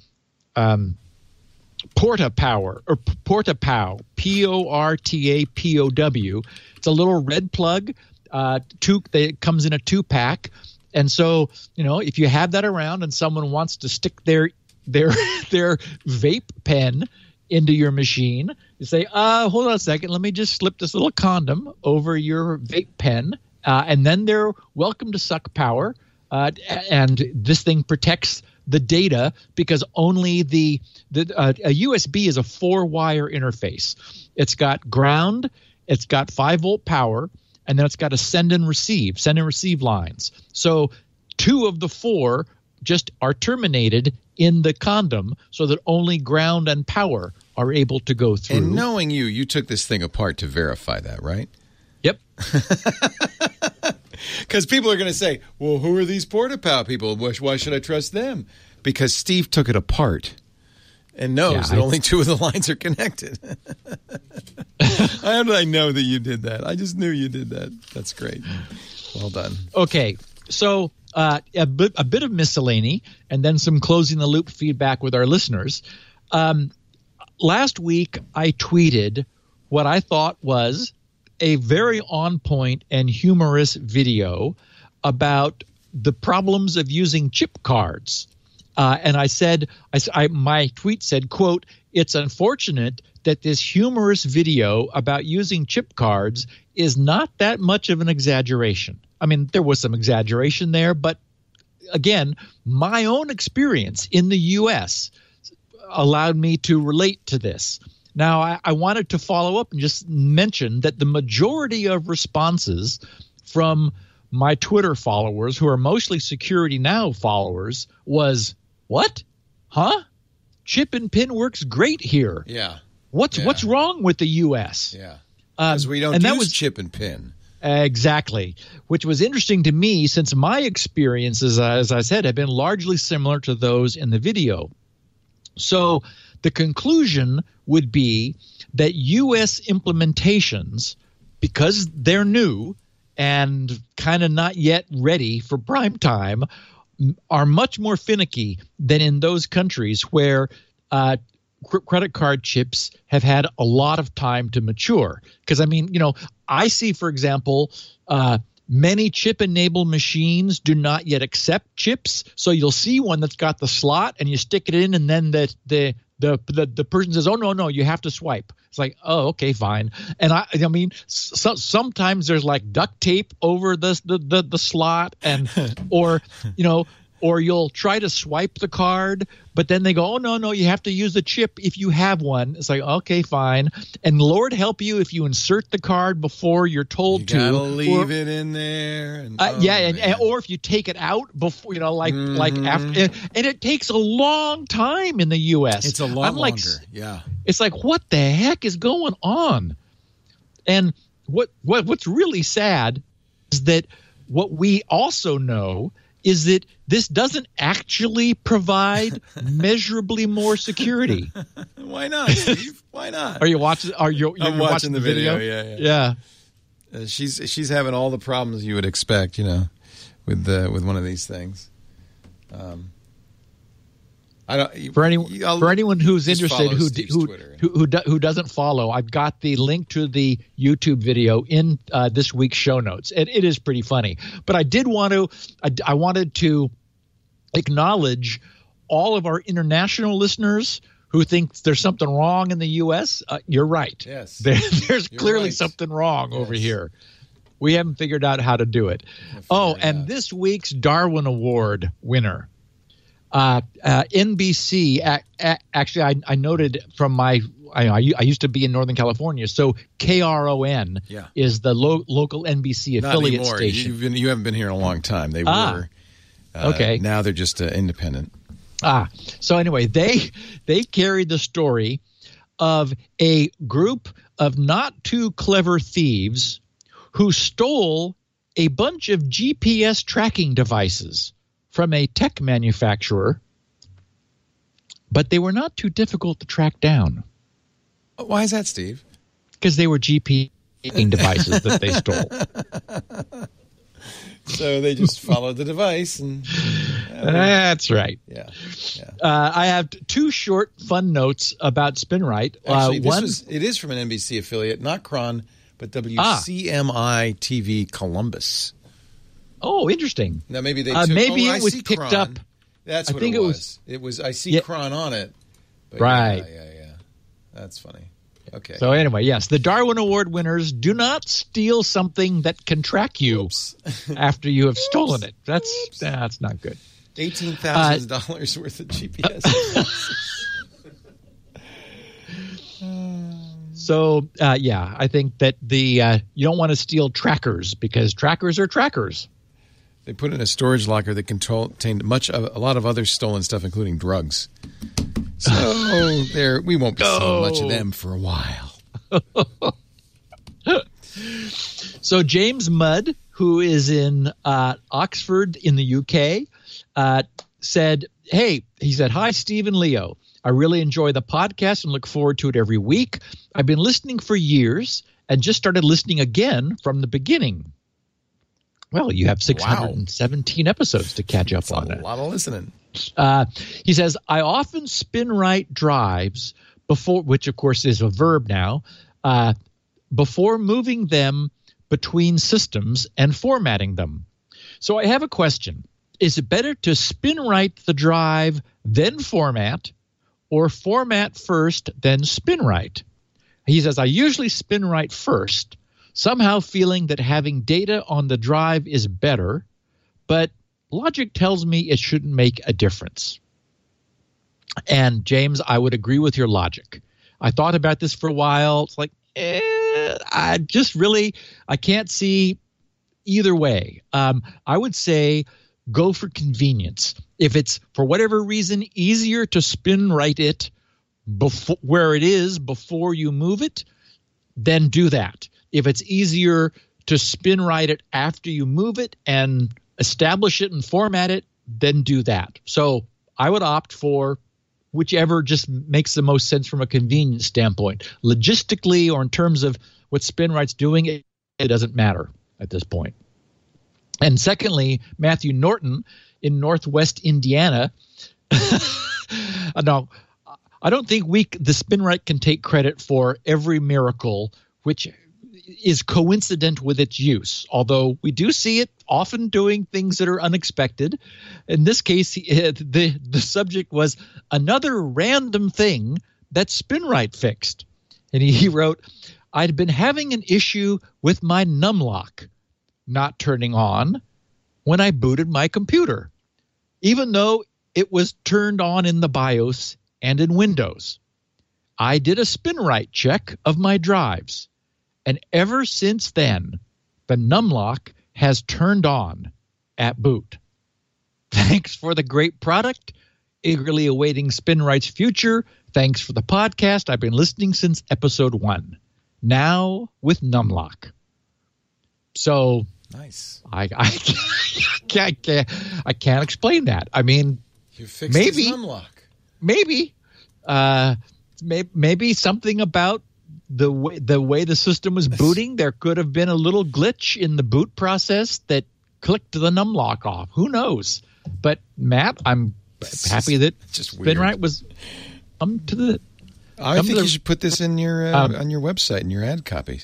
PortaPower, or PortaPow, PortaPow. It's a little red plug. It comes in a 2-pack, and so if you have that around and someone wants to stick their vape pen into your machine, you say, hold on a second, let me just slip this little condom over your vape pen, and then they're welcome to suck power. And this thing protects the data, because only a USB is a 4-wire interface. It's got ground, it's got 5-volt power, and then it's got a send and receive lines. So 2 of the 4 just are terminated in the condom, so that only ground and power are able to go through. And knowing you took this thing apart to verify that, right? Yep. Because people are going to say, well, who are these PortaPow people? Why should I trust them? Because Steve took it apart and knows that only 2 of the lines are connected. How did I know that you did that? I just knew you did that. That's great. Well done. Okay, so a bit of miscellany, and then some closing the loop feedback with our listeners. Last week, I tweeted what I thought was a very on-point and humorous video about the problems of using chip cards. And I said, my tweet said, quote, "It's unfortunate that this humorous video about using chip cards is not that much of an exaggeration." I mean, there was some exaggeration there, but again, my own experience in the U.S. allowed me to relate to this. Now, I wanted to follow up and just mention that the majority of responses from my Twitter followers, who are mostly Security Now followers, was, "What? Huh? Chip and pin works great here. Yeah. What's wrong with the U.S.?" Yeah. Because we don't use chip and pin. Exactly, which was interesting to me since my experiences, as I said, have been largely similar to those in the video. So the conclusion would be that U.S. implementations, because they're new and kind of not yet ready for prime time, are much more finicky than in those countries where credit card chips have had a lot of time to mature. Because, I mean, I see, for example, many chip-enabled machines do not yet accept chips. So you'll see one that's got the slot and you stick it in, and then the person says, "Oh, no, you have to swipe." It's like, oh, okay, fine. And I mean, sometimes there's like duct tape over the slot, and or you'll try to swipe the card, but then they go, "Oh, no, you have to use the chip if you have one." It's like, okay, fine. And Lord help you if you insert the card before you're told to. You gotta leave it in there. And, or if you take it out before, after. And it takes a long time in the U.S. It's a lot longer, yeah. It's like, what the heck is going on? And what's really sad is that what we also know is that this doesn't actually provide measurably more security. Why not, Steve? Why not? Are you watching? I'm watching the video. Yeah. She's having all the problems you would expect, with one of these things. For anyone who's interested who doesn't follow, I've got the link to the YouTube video in this week's show notes. It is pretty funny. But I wanted to acknowledge all of our international listeners who think there's something wrong in the U.S. You're right. Yes, there's clearly something wrong over here. We haven't figured out how to do it. This week's Darwin Award winner. NBC, actually, I noted from I used to be in Northern California, so KRON is the local NBC affiliate station. You haven't been here in a long time. They were. Okay. Now they're just independent. So anyway, they carried the story of a group of not too clever thieves who stole a bunch of GPS tracking devices from a tech manufacturer, but they were not too difficult to track down. Why is that, Steve? Because they were GPS devices that they stole. So they just followed the device. And that's right. Yeah. I have two short fun notes about SpinRite. Actually, it is from an NBC affiliate, not KRON, but WCMI TV Columbus. Oh, interesting. Now maybe they it was picked KRON. Up. That's what it was. It was. I see KRON on it. But right. Yeah. That's funny. Okay. So anyway, yes, the Darwin Award winners do not steal something that can track you after you have stolen it. That's not good. $18,000 worth of GPS. So I think that you don't want to steal trackers because trackers are trackers. They put in a storage locker that contained a lot of other stolen stuff, including drugs. So we won't be seeing much of them for a while. So James Mudd, who is in Oxford in the UK, said, "Hi, Steve and Leo. I really enjoy the podcast and look forward to it every week. I've been listening for years and just started listening again from the beginning." Well, you have 617 episodes to catch up on. That's a lot of listening. He says, "I often SpinRite drives before," which of course is a verb now, "before moving them between systems and formatting them. So I have a question. is it better to spin right the drive, then format, or format first, then spin right? He says, I usually spin right first, somehow feeling that having data on the drive is better, but logic tells me it shouldn't make a difference. And James, I would agree with your logic. I thought about this for a while. It's like, I can't see either way. I would say go for convenience. If it's, for whatever reason, easier to spin right it where it is before you move it, then do that. If it's easier to spin right it after you move it and establish it and format it, then do that. So I would opt for whichever just makes the most sense from a convenience standpoint. Logistically, or in terms of what SpinRight's doing, it doesn't matter at this point. And secondly, Matthew Norton in Northwest Indiana. No, I don't think the SpinRight can take credit for every miracle which is coincident with its use, although we do see it often doing things that are unexpected. In this case, the subject was another random thing that SpinRight fixed. And he wrote, I'd been having an issue with my numlock not turning on when I booted my computer, even though it was turned on in the BIOS and in Windows. I did a SpinRight check of my drives, and ever since then, the numlock has turned on at boot. Thanks for the great product. Eagerly awaiting SpinRight's future. Thanks for the podcast. I've been listening since episode 1. Now with numlock. So nice. I can't explain that. I mean, you fixed his numlock. Maybe something about the way the system was booting. There could have been a little glitch in the boot process that clicked the numlock off. Who knows? But Matt, I'm happy that SpinRight was to the. I think you should put this in your on your website in your ad copy.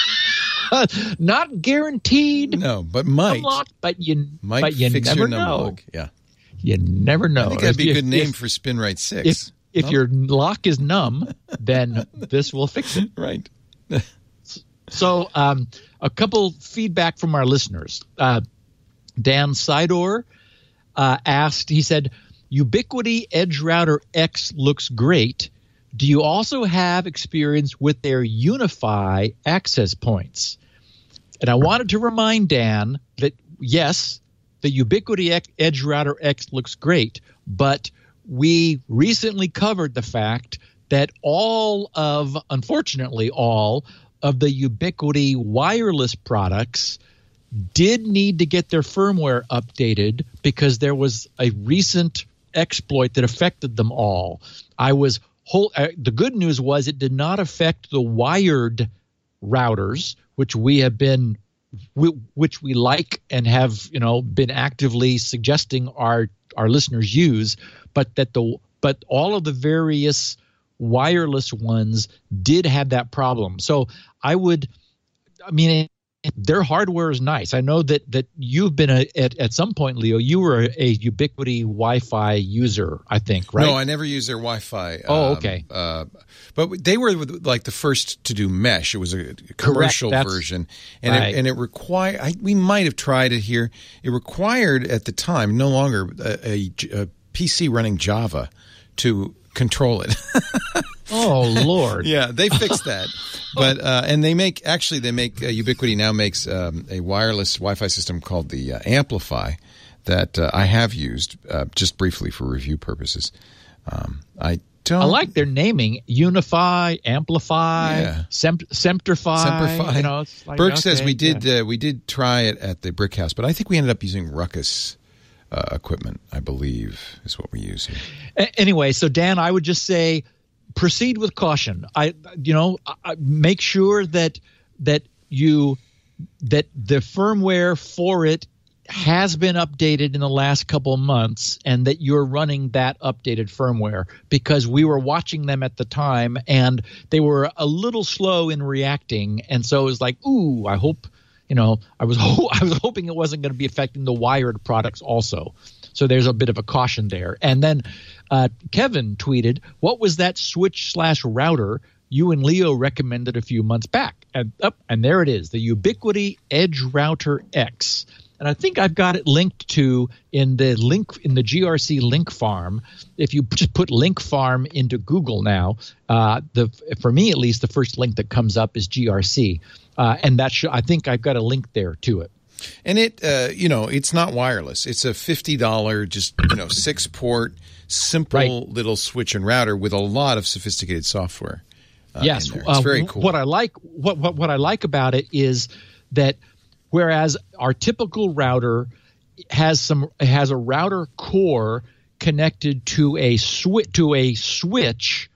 Not guaranteed. No, but might. Numlock, but you fix never your know. Yeah, you never know. I think that'd be a good name for SpinRight 6. If your lock is numb, then this will fix it. Right. So a couple feedback from our listeners. Dan Sidor asked, he said, Ubiquiti Edge Router X looks great. Do you also have experience with their UniFi access points? And I wanted to remind Dan that, yes, the Ubiquiti Edge Router X looks great, but we recently covered the fact that unfortunately, all of the Ubiquiti wireless products did need to get their firmware updated because there was a recent exploit that affected them all. The good news was it did not affect the wired routers, which we like and have been actively suggesting our listeners use, but all of the various wireless ones did have that problem. So their hardware is nice. I know that you've been at some point, Leo, you were a Ubiquiti Wi-Fi user, I think, right? No, I never used their Wi-Fi. Oh, okay. But they were like the first to do mesh. It was a commercial version, and right. it required. We might have tried it here. It required at the time, no longer a PC running Java to control it. Oh Lord! Yeah, they fixed that, but and Ubiquiti now makes a wireless Wi-Fi system called the Amplify that I have used just briefly for review purposes. I like their naming: UniFi, Amplify, Semperfi. It's like, Burke says we did try it at the Brick House, but I think we ended up using Ruckus equipment. I believe is what we use here. Anyway, so Dan, I would just say, proceed with caution. I make sure that the firmware for it has been updated in the last couple of months, and that you're running that updated firmware, because we were watching them at the time and they were a little slow in reacting, and so it was like, ooh, I hope I was hoping it wasn't going to be affecting the wired products also. So there's a bit of a caution there. And then Kevin tweeted, "What was that switch/router you and Leo recommended a few months back?" And there it is, the Ubiquiti Edge Router X. And I think I've got it linked to in the GRC link farm. If you just put link farm into Google now, for me at least, the first link that comes up is GRC, and I think I've got a link there to it. And it, it's not wireless. It's a $50 just 6-port simple little switch and router with a lot of sophisticated software. Yes, it's very cool. What I like about it is that whereas our typical router has a router core connected to a switch,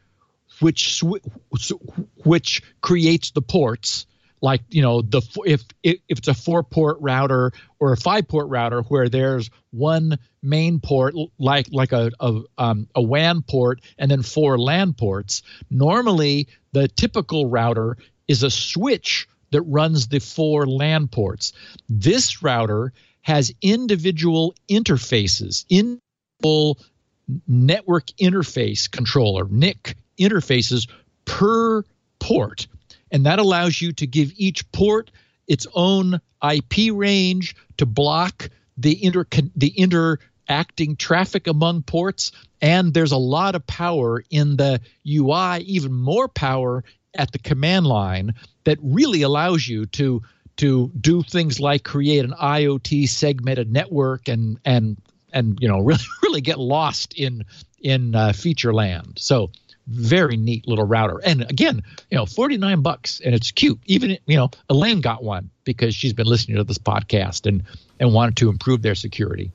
which creates the ports. Like if it's a 4-port router or a 5-port router where there's one main port like a WAN port and then 4 LAN ports. Normally, the typical router is a switch that runs the 4 LAN ports. This router has individual interfaces, individual network interface controller, NIC interfaces per port. And that allows you to give each port its own IP range to block the interacting traffic among ports. And there's a lot of power in the UI, even more power at the command line that really allows you to do things like create an IoT segmented network and really get lost in feature land. So very neat little router. And again, $49, and it's cute. Even, Elaine got one because she's been listening to this podcast and wanted to improve their security.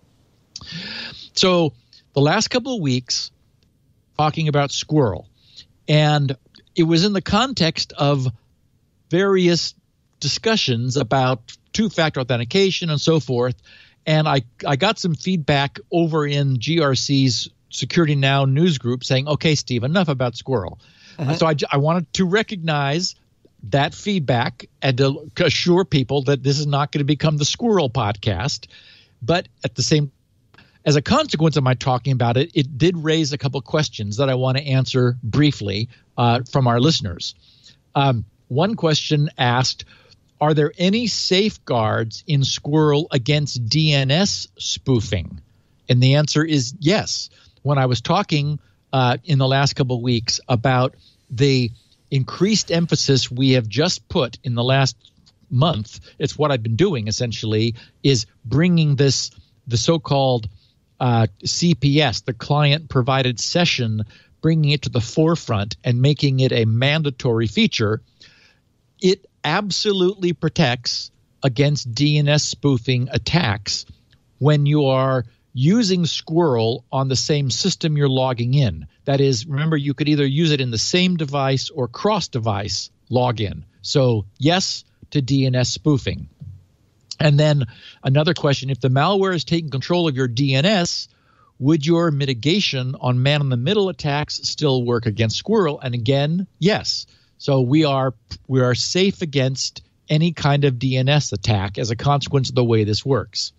So the last couple of weeks talking about Squirrel, and it was in the context of various discussions about two-factor authentication and so forth. And I got some feedback over in GRC's Security Now news group saying, "Okay, Steve, enough about Squirrel." So I wanted to recognize that feedback and to assure people that this is not going to become the Squirrel podcast. But at the same, as a consequence of my talking about it, it did raise a couple questions that I want to answer briefly from our listeners. One question asked, "Are there any safeguards in Squirrel against DNS spoofing?" And the answer is yes. When I was talking in the last couple of weeks about the increased emphasis we have just put in the last month, it's what I've been doing essentially, is bringing the so-called CPS, the client provided session, bringing it to the forefront and making it a mandatory feature. It absolutely protects against DNS spoofing attacks when you are using Squirrel on the same system you're logging in. That is, remember, you could either use it in the same device or cross-device login. So yes to DNS spoofing. And then another question, if the malware is taking control of your DNS, would your mitigation on man-in-the-middle attacks still work against Squirrel? And again, yes. So we are safe against any kind of DNS attack as a consequence of the way this works.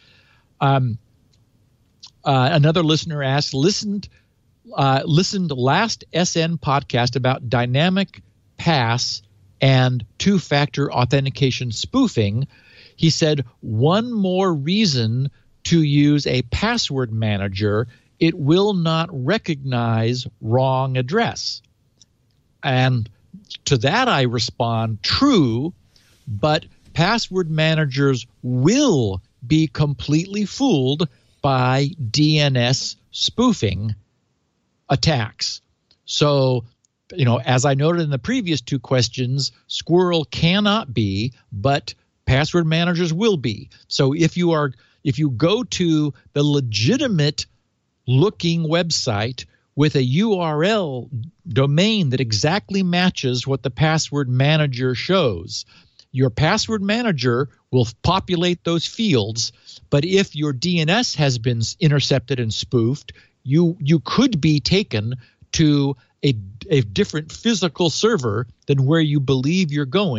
Another listener asked, listened last SN podcast about dynamic pass and two-factor authentication spoofing. He said, one more reason to use a password manager, it will not recognize wrong address. And to that I respond, true, but password managers will be completely fooled by DNS spoofing attacks. So, as I noted in the previous two questions, Squirrel cannot be, but password managers will be. So if you go to the legitimate looking website with a URL domain that exactly matches what the password manager shows, your password manager will populate those fields. But if your DNS has been intercepted and spoofed, you could be taken to a different physical server than where you believe you're going,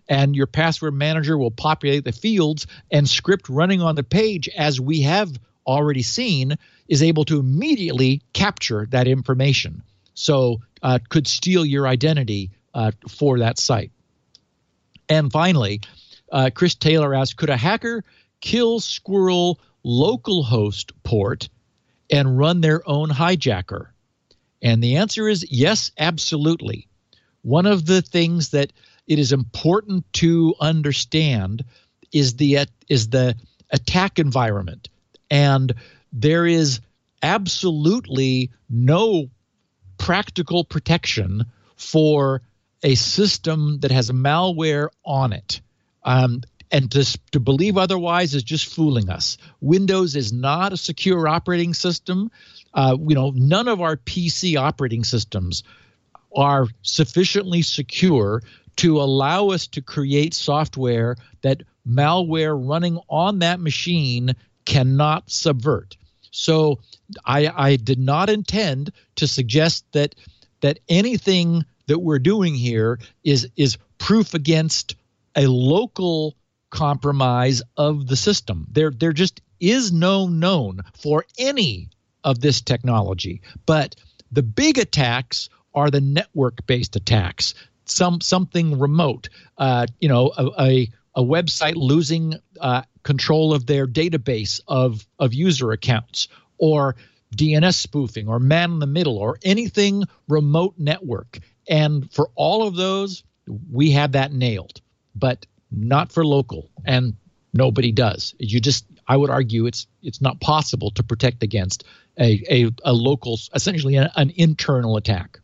and your password manager will populate the fields, and script running on the page, as we have already seen, is able to immediately capture that information. So could steal your identity for that site. And finally, Chris Taylor asked, could a hacker kill Squirrel localhost port and run their own hijacker? And the answer is yes, absolutely. One of the things that it is important to understand is the attack environment. And there is absolutely no practical protection for a system that has malware on it. And to believe otherwise is just fooling us. Windows is not a secure operating system. None of our PC operating systems are sufficiently secure to allow us to create software that malware running on that machine cannot subvert. So I did not intend to suggest that anything that we're doing here is proof against a local compromise of the system. There just is no known for any of this technology. But the big attacks are the network-based attacks. Something remote, a website losing control of their database of user accounts, or DNS spoofing, or man in the middle, or anything remote network. And for all of those, we have that nailed, but not for local, and nobody does. I would argue it's not possible to protect against a local, essentially an internal attack.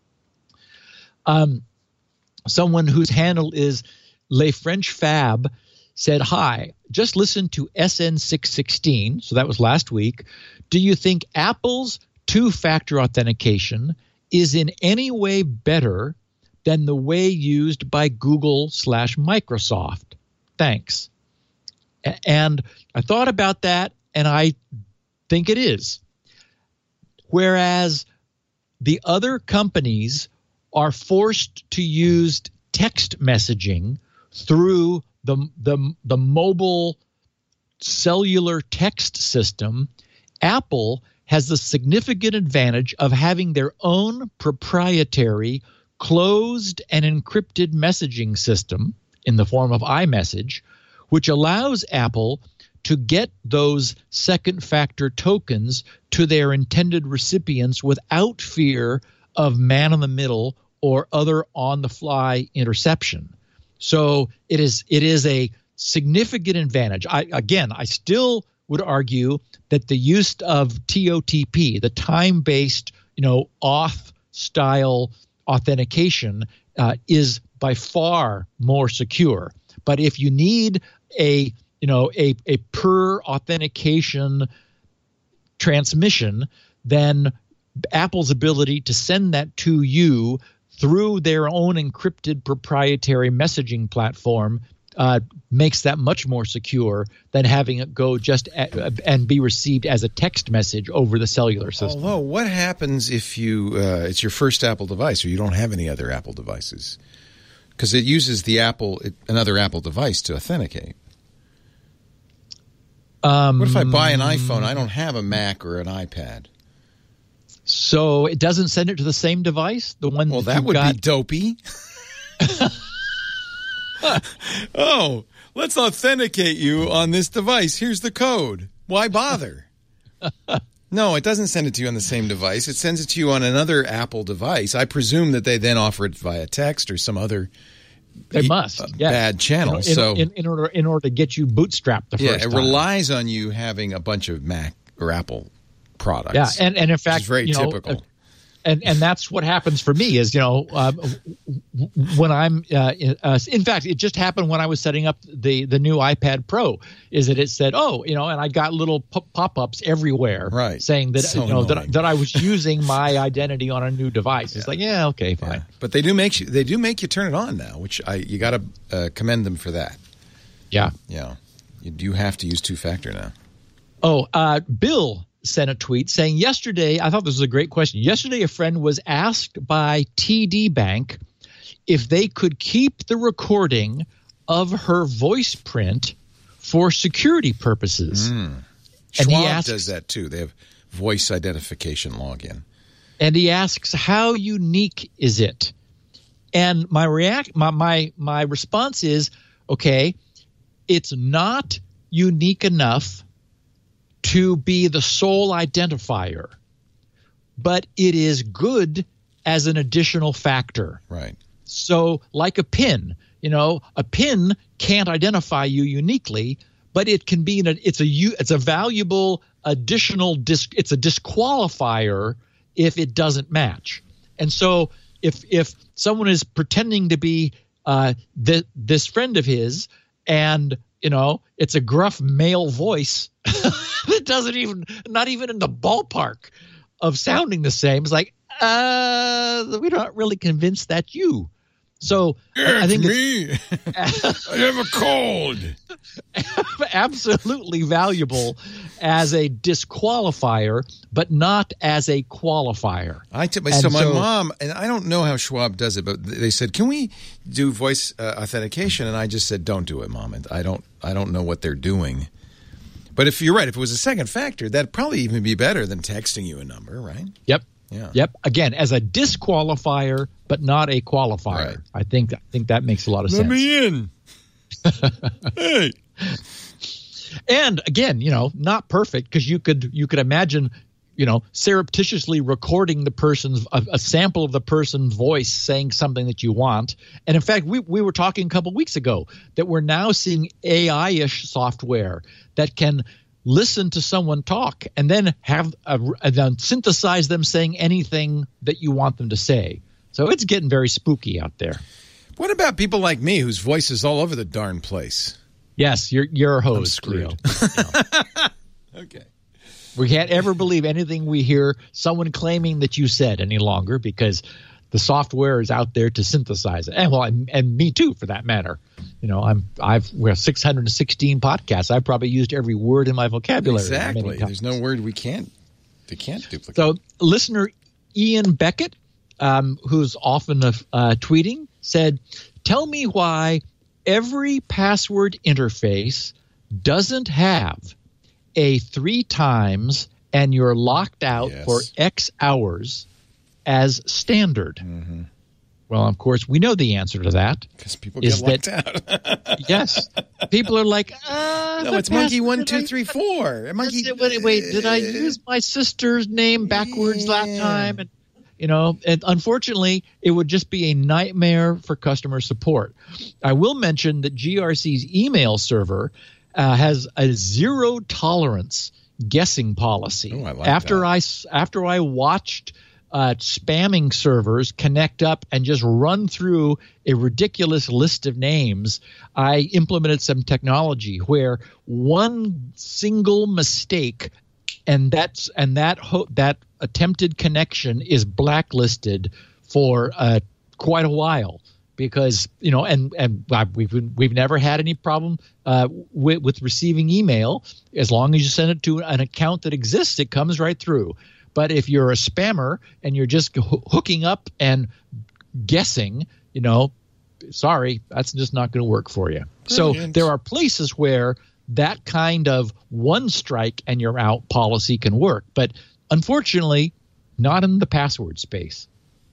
Someone whose handle is Le French Fab said, hi, just listened to SN616, so that was last week. Do you think Apple's two-factor authentication is in any way better than the way used by Google/Microsoft? Thanks. And I thought about that, and I think it is. Whereas the other companies are forced to use text messaging through the mobile cellular text system, Apple has the significant advantage of having their own proprietary closed and encrypted messaging system in the form of iMessage, which allows Apple to get those second factor tokens to their intended recipients without fear of man in the middle or other on the fly interception. So it is a significant advantage. I still would argue that the use of TOTP, the time-based, auth style authentication, is by far more secure. But if you need a per authentication transmission, then Apple's ability to send that to you through their own encrypted proprietary messaging platform makes that much more secure than having it go and be received as a text message over the cellular system. Although, what happens if it's your first Apple device or you don't have any other Apple devices? Because it uses another Apple device to authenticate. What if I buy an iPhone? I don't have a Mac or an iPad. So it doesn't send it to the same device? The one that would be dopey. Oh, let's authenticate you on this device. Here's the code. Why bother? No, it doesn't send it to you on the same device. It sends it to you on another Apple device. I presume that they then offer it via text or some other bad channel. In order to get you bootstrapped the first time. It relies on you having a bunch of Mac or Apple products. Yeah, and in fact, which is very typical. And that's what happens for me is, when I'm in fact, it just happened when I was setting up the new iPad Pro, is that it said, and I got little pop-ups everywhere saying that that I was using my identity on a new device. It's like, okay, fine. Yeah. But they do make you turn it on now, which you got to commend them for that. Yeah. Yeah. You do have to use two-factor now. Bill sent a tweet saying, yesterday, I thought this was a great question. Yesterday, a friend was asked by TD Bank if they could keep the recording of her voice print for security purposes. And Schwab does that too. They have voice identification login. And he asks, how unique is it? And my response is, okay, it's not unique enough to be the sole identifier, but it is good as an additional factor. Right. So like a PIN, a PIN can't identify you uniquely, but it can be it's a valuable additional it's a disqualifier if it doesn't match. And so if someone is pretending to be this friend of his, and it's a gruff male voice that not even in the ballpark of sounding the same, it's like, we're not really convinced that's you. So I think me. I have a cold. Absolutely valuable as a disqualifier, but not as a qualifier. So my mom, and I don't know how Schwab does it, but they said, "Can we do voice authentication?" And I just said, "Don't do it, Mom." And I don't know what they're doing. But if you're right, if it was a second factor, that'd probably even be better than texting you a number, right? Yep. Yeah. Yep. Again, as a disqualifier, but not a qualifier. Right. I think that makes a lot of sense. Let me in. Hey. And again, not perfect, because you could imagine, surreptitiously recording the person's a sample of the person's voice saying something that you want. And in fact, we were talking a couple weeks ago that we're now seeing AI-ish software that can listen to someone talk and then then synthesize them saying anything that you want them to say. So it's getting very spooky out there. What about people like me whose voice is all over the darn place? Yes, you're a host. I'm screwed. Okay. We can't ever believe anything we hear someone claiming that you said any longer, because the software is out there to synthesize it. And me too, for that matter. We have 616 podcasts. I've probably used every word in my vocabulary. Exactly. There's no word they can't duplicate. So listener Ian Beckett, who's often tweeting, said, "Tell me why every password interface doesn't have a 3 times and you're locked out for X hours as standard." Mm-hmm. Well, of course, we know the answer to that. Because people get locked out. Yes. People are like, no, it's monkey 1, 2, 3, 4. Monkey. Wait, did I use my sister's name backwards that time? And, and unfortunately, it would just be a nightmare for customer support. I will mention that GRC's email server has a 0 tolerance guessing policy. Oh, I like that. After I watched spamming servers connect up and just run through a ridiculous list of names, I implemented some technology where one single mistake and that attempted connection is blacklisted for quite a while. Because we've never had any problem with receiving email. As long as you send it to an account that exists, it comes right through. But if you're a spammer and you're just hooking up and guessing, sorry, that's just not going to work for you. Brilliant. So there are places where that kind of one strike and you're out policy can work, but unfortunately, not in the password space.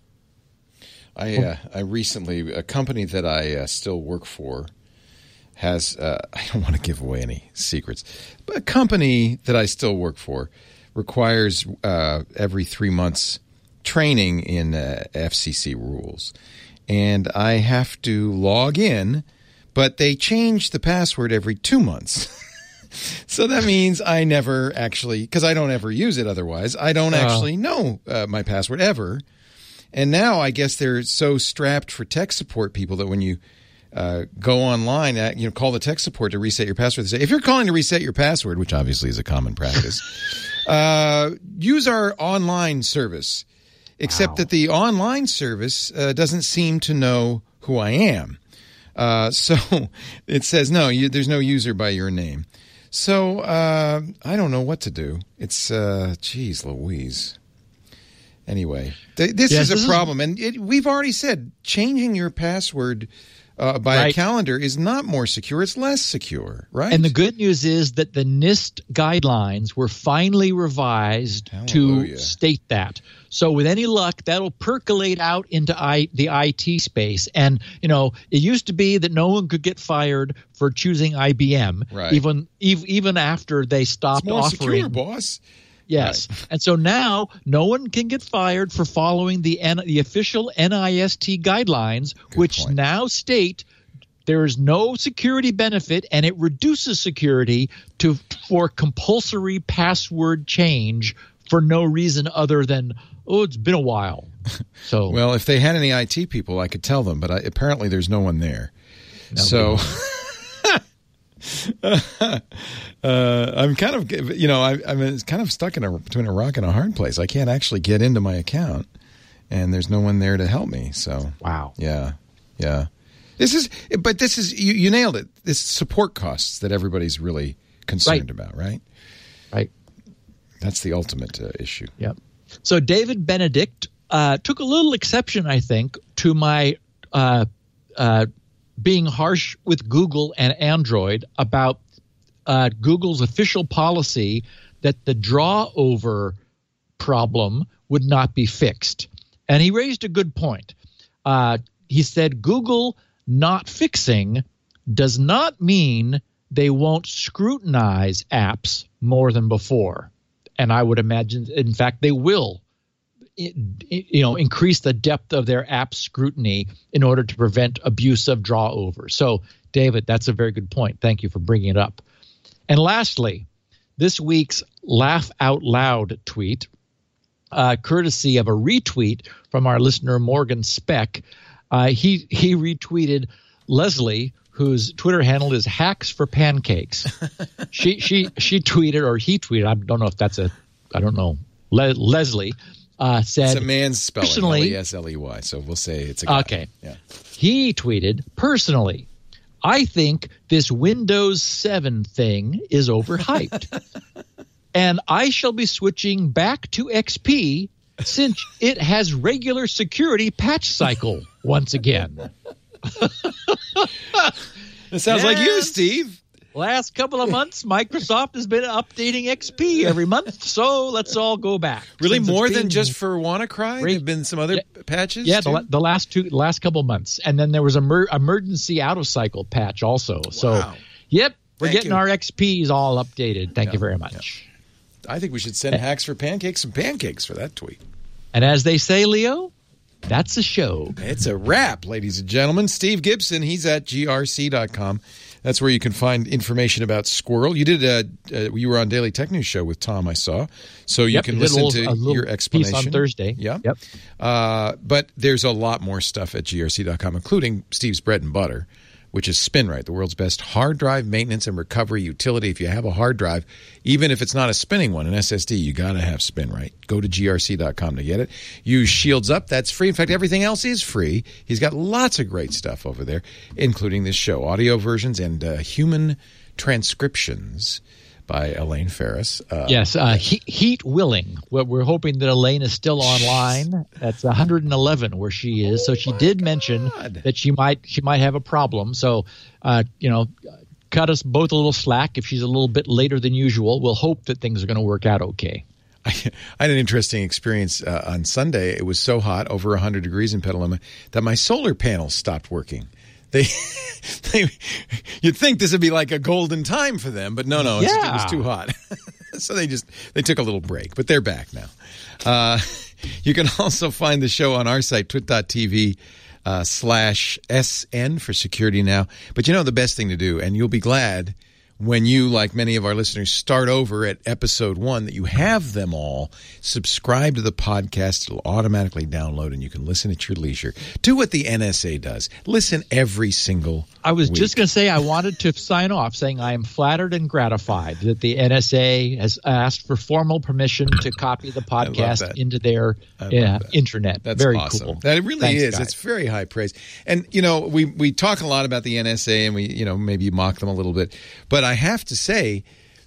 I recently, a company that I still work for has, I don't want to give away any secrets, but a company that I still work for requires every 3 months training in FCC rules. And I have to log in, but they change the password every 2 months. So that means I never actually, because I don't ever use it otherwise, I don't actually know my password ever. And now I guess they're so strapped for tech support people that when you go online, call the tech support to reset your password, they say, if you're calling to reset your password, which obviously is a common practice, use our online service. Except that the online service doesn't seem to know who I am. So it says, no, there's no user by your name. So I don't know what to do. It's, geez Louise. Anyway, this is a problem. And we've already said changing your password by a calendar is not more secure. It's less secure, right? And the good news is that the NIST guidelines were finally revised to state that. So with any luck, that'll percolate out into the IT space. And, it used to be that no one could get fired for choosing IBM, even after they stopped it's more offering. Secure, boss. Yes. Right. And so now no one can get fired for following the official NIST guidelines, which now state there is no security benefit and it reduces security for compulsory password change for no reason other than, it's been a while. So well, if they had any IT people, I could tell them, but apparently there's no one there. I'm kind of, I'm kind of stuck between a rock and a hard place. I can't actually get into my account, and there's no one there to help me. So, wow, yeah. This is you nailed it. This support costs that everybody's really concerned about, right? Right. That's the ultimate issue. Yep. So David Benedict took a little exception, I think, to my being harsh with Google and Android about Google's official policy that the draw over problem would not be fixed. And he raised a good point. He said Google not fixing does not mean they won't scrutinize apps more than before. And I would imagine, in fact, they will increase the depth of their app scrutiny in order to prevent abuse of draw over. So, David, that's a very good point. Thank you for bringing it up. And lastly, this week's Laugh Out Loud tweet, courtesy of a retweet from our listener Morgan Speck. He retweeted Leslie, whose Twitter handle is Hacks for Pancakes. she tweeted, or he tweeted, I don't know if that's Leslie. Said, it's a man's spelling, personally, Lesley, so we'll say it's a guy. Okay. Yeah. He tweeted, personally, I think this Windows 7 thing is overhyped. And I shall be switching back to XP since it has regular security patch cycle once again. It sounds like you, Steve. Last couple of months, Microsoft has been updating XP every month, so let's all go back. Really, more than just for WannaCry? There have been some other patches? Yeah, too? the last couple of months. And then there was an emergency out-of-cycle patch also. Wow. So, we're getting our XPs all updated. Thank you very much. Yeah. I think we should send Hacks for Pancakes some pancakes for that tweet. And as they say, Leo, that's a show. It's a wrap, ladies and gentlemen. Steve Gibson, he's at grc.com. That's where you can find information about Squirrel. You did you were on Daily Tech News Show with Tom, I saw. So you can listen to your explanation. Piece on Thursday. Yeah. Yep. But there's a lot more stuff at grc.com, including Steve's Bread and Butter, which is SpinRite, the world's best hard drive maintenance and recovery utility. If you have a hard drive, even if it's not a spinning one, an SSD, you got to have SpinRite. Go to grc.com to get it. Use Shields Up. That's free. In fact, everything else is free. He's got lots of great stuff over there, including this show, audio versions and human transcriptions by Elaine Ferris. Yes, Heat Willing. We're hoping that Elaine is still online. That's 111 where she is. So she did mention that she might have a problem. So, cut us both a little slack if she's a little bit later than usual. We'll hope that things are going to work out okay. I had an interesting experience on Sunday. It was so hot, over 100 degrees in Petaluma, that my solar panels stopped working. You'd think this would be like a golden time for them, but no, it was too hot. So they took a little break, but they're back now. You can also find the show on our site, twit.tv/SN for Security Now. But the best thing to do, and you'll be glad when you, like many of our listeners, start over at episode 1, that you have them all. Subscribe to the podcast. It'll automatically download, and you can listen at your leisure. Do what the NSA does. Listen every single I was week. Just going to say, I wanted to sign off saying I am flattered and gratified that the NSA has asked for formal permission to copy the podcast into their internet. That's very awesome. cool. That really Thanks, is. guys. It's very high praise. And, we talk a lot about the NSA, and we, maybe mock them a little bit. But I have to say,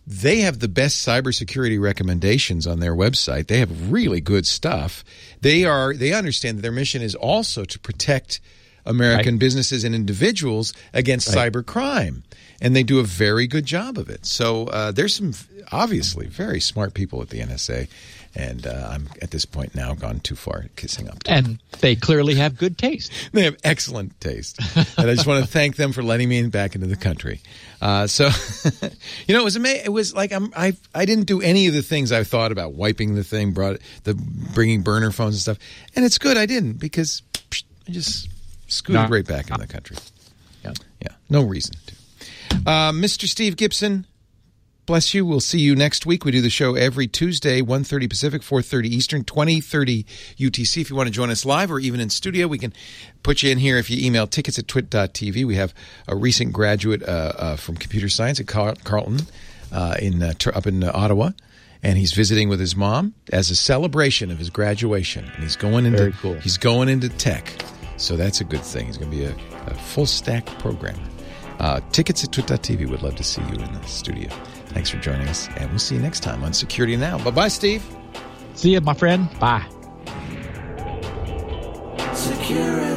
They have the best cybersecurity recommendations on their website. They have really good stuff. They understand that their mission is also to protect American businesses and individuals against cyber crime, and they do a very good job of it. So there's some obviously very smart people at the NSA, and I'm at this point now gone too far kissing up to them. And they clearly have good taste. They have excellent taste, and I just want to thank them for letting me back into the country. So, you know, it was amazing. It was like I didn't do any of the things I thought about, wiping the thing, bringing burner phones and stuff, and it's good I didn't, because I just scooted right back into the country. Yeah, no reason to. Mr. Steve Gibson, bless you. We'll see you next week. We do the show every Tuesday, 1:30 Pacific, 4:30 Eastern, 20:30 UTC. If you want to join us live or even in studio, we can put you in here if you email tickets@twit.tv. We have a recent graduate from computer science at Carleton up in Ottawa, and he's visiting with his mom as a celebration of his graduation. And he's going into tech, so that's a good thing. He's going to be a full stack programmer. Tickets@twit.tv. Would love to see you in the studio. Thanks for joining us, and we'll see you next time on Security Now. Bye-bye, Steve. See you, my friend. Bye. Security.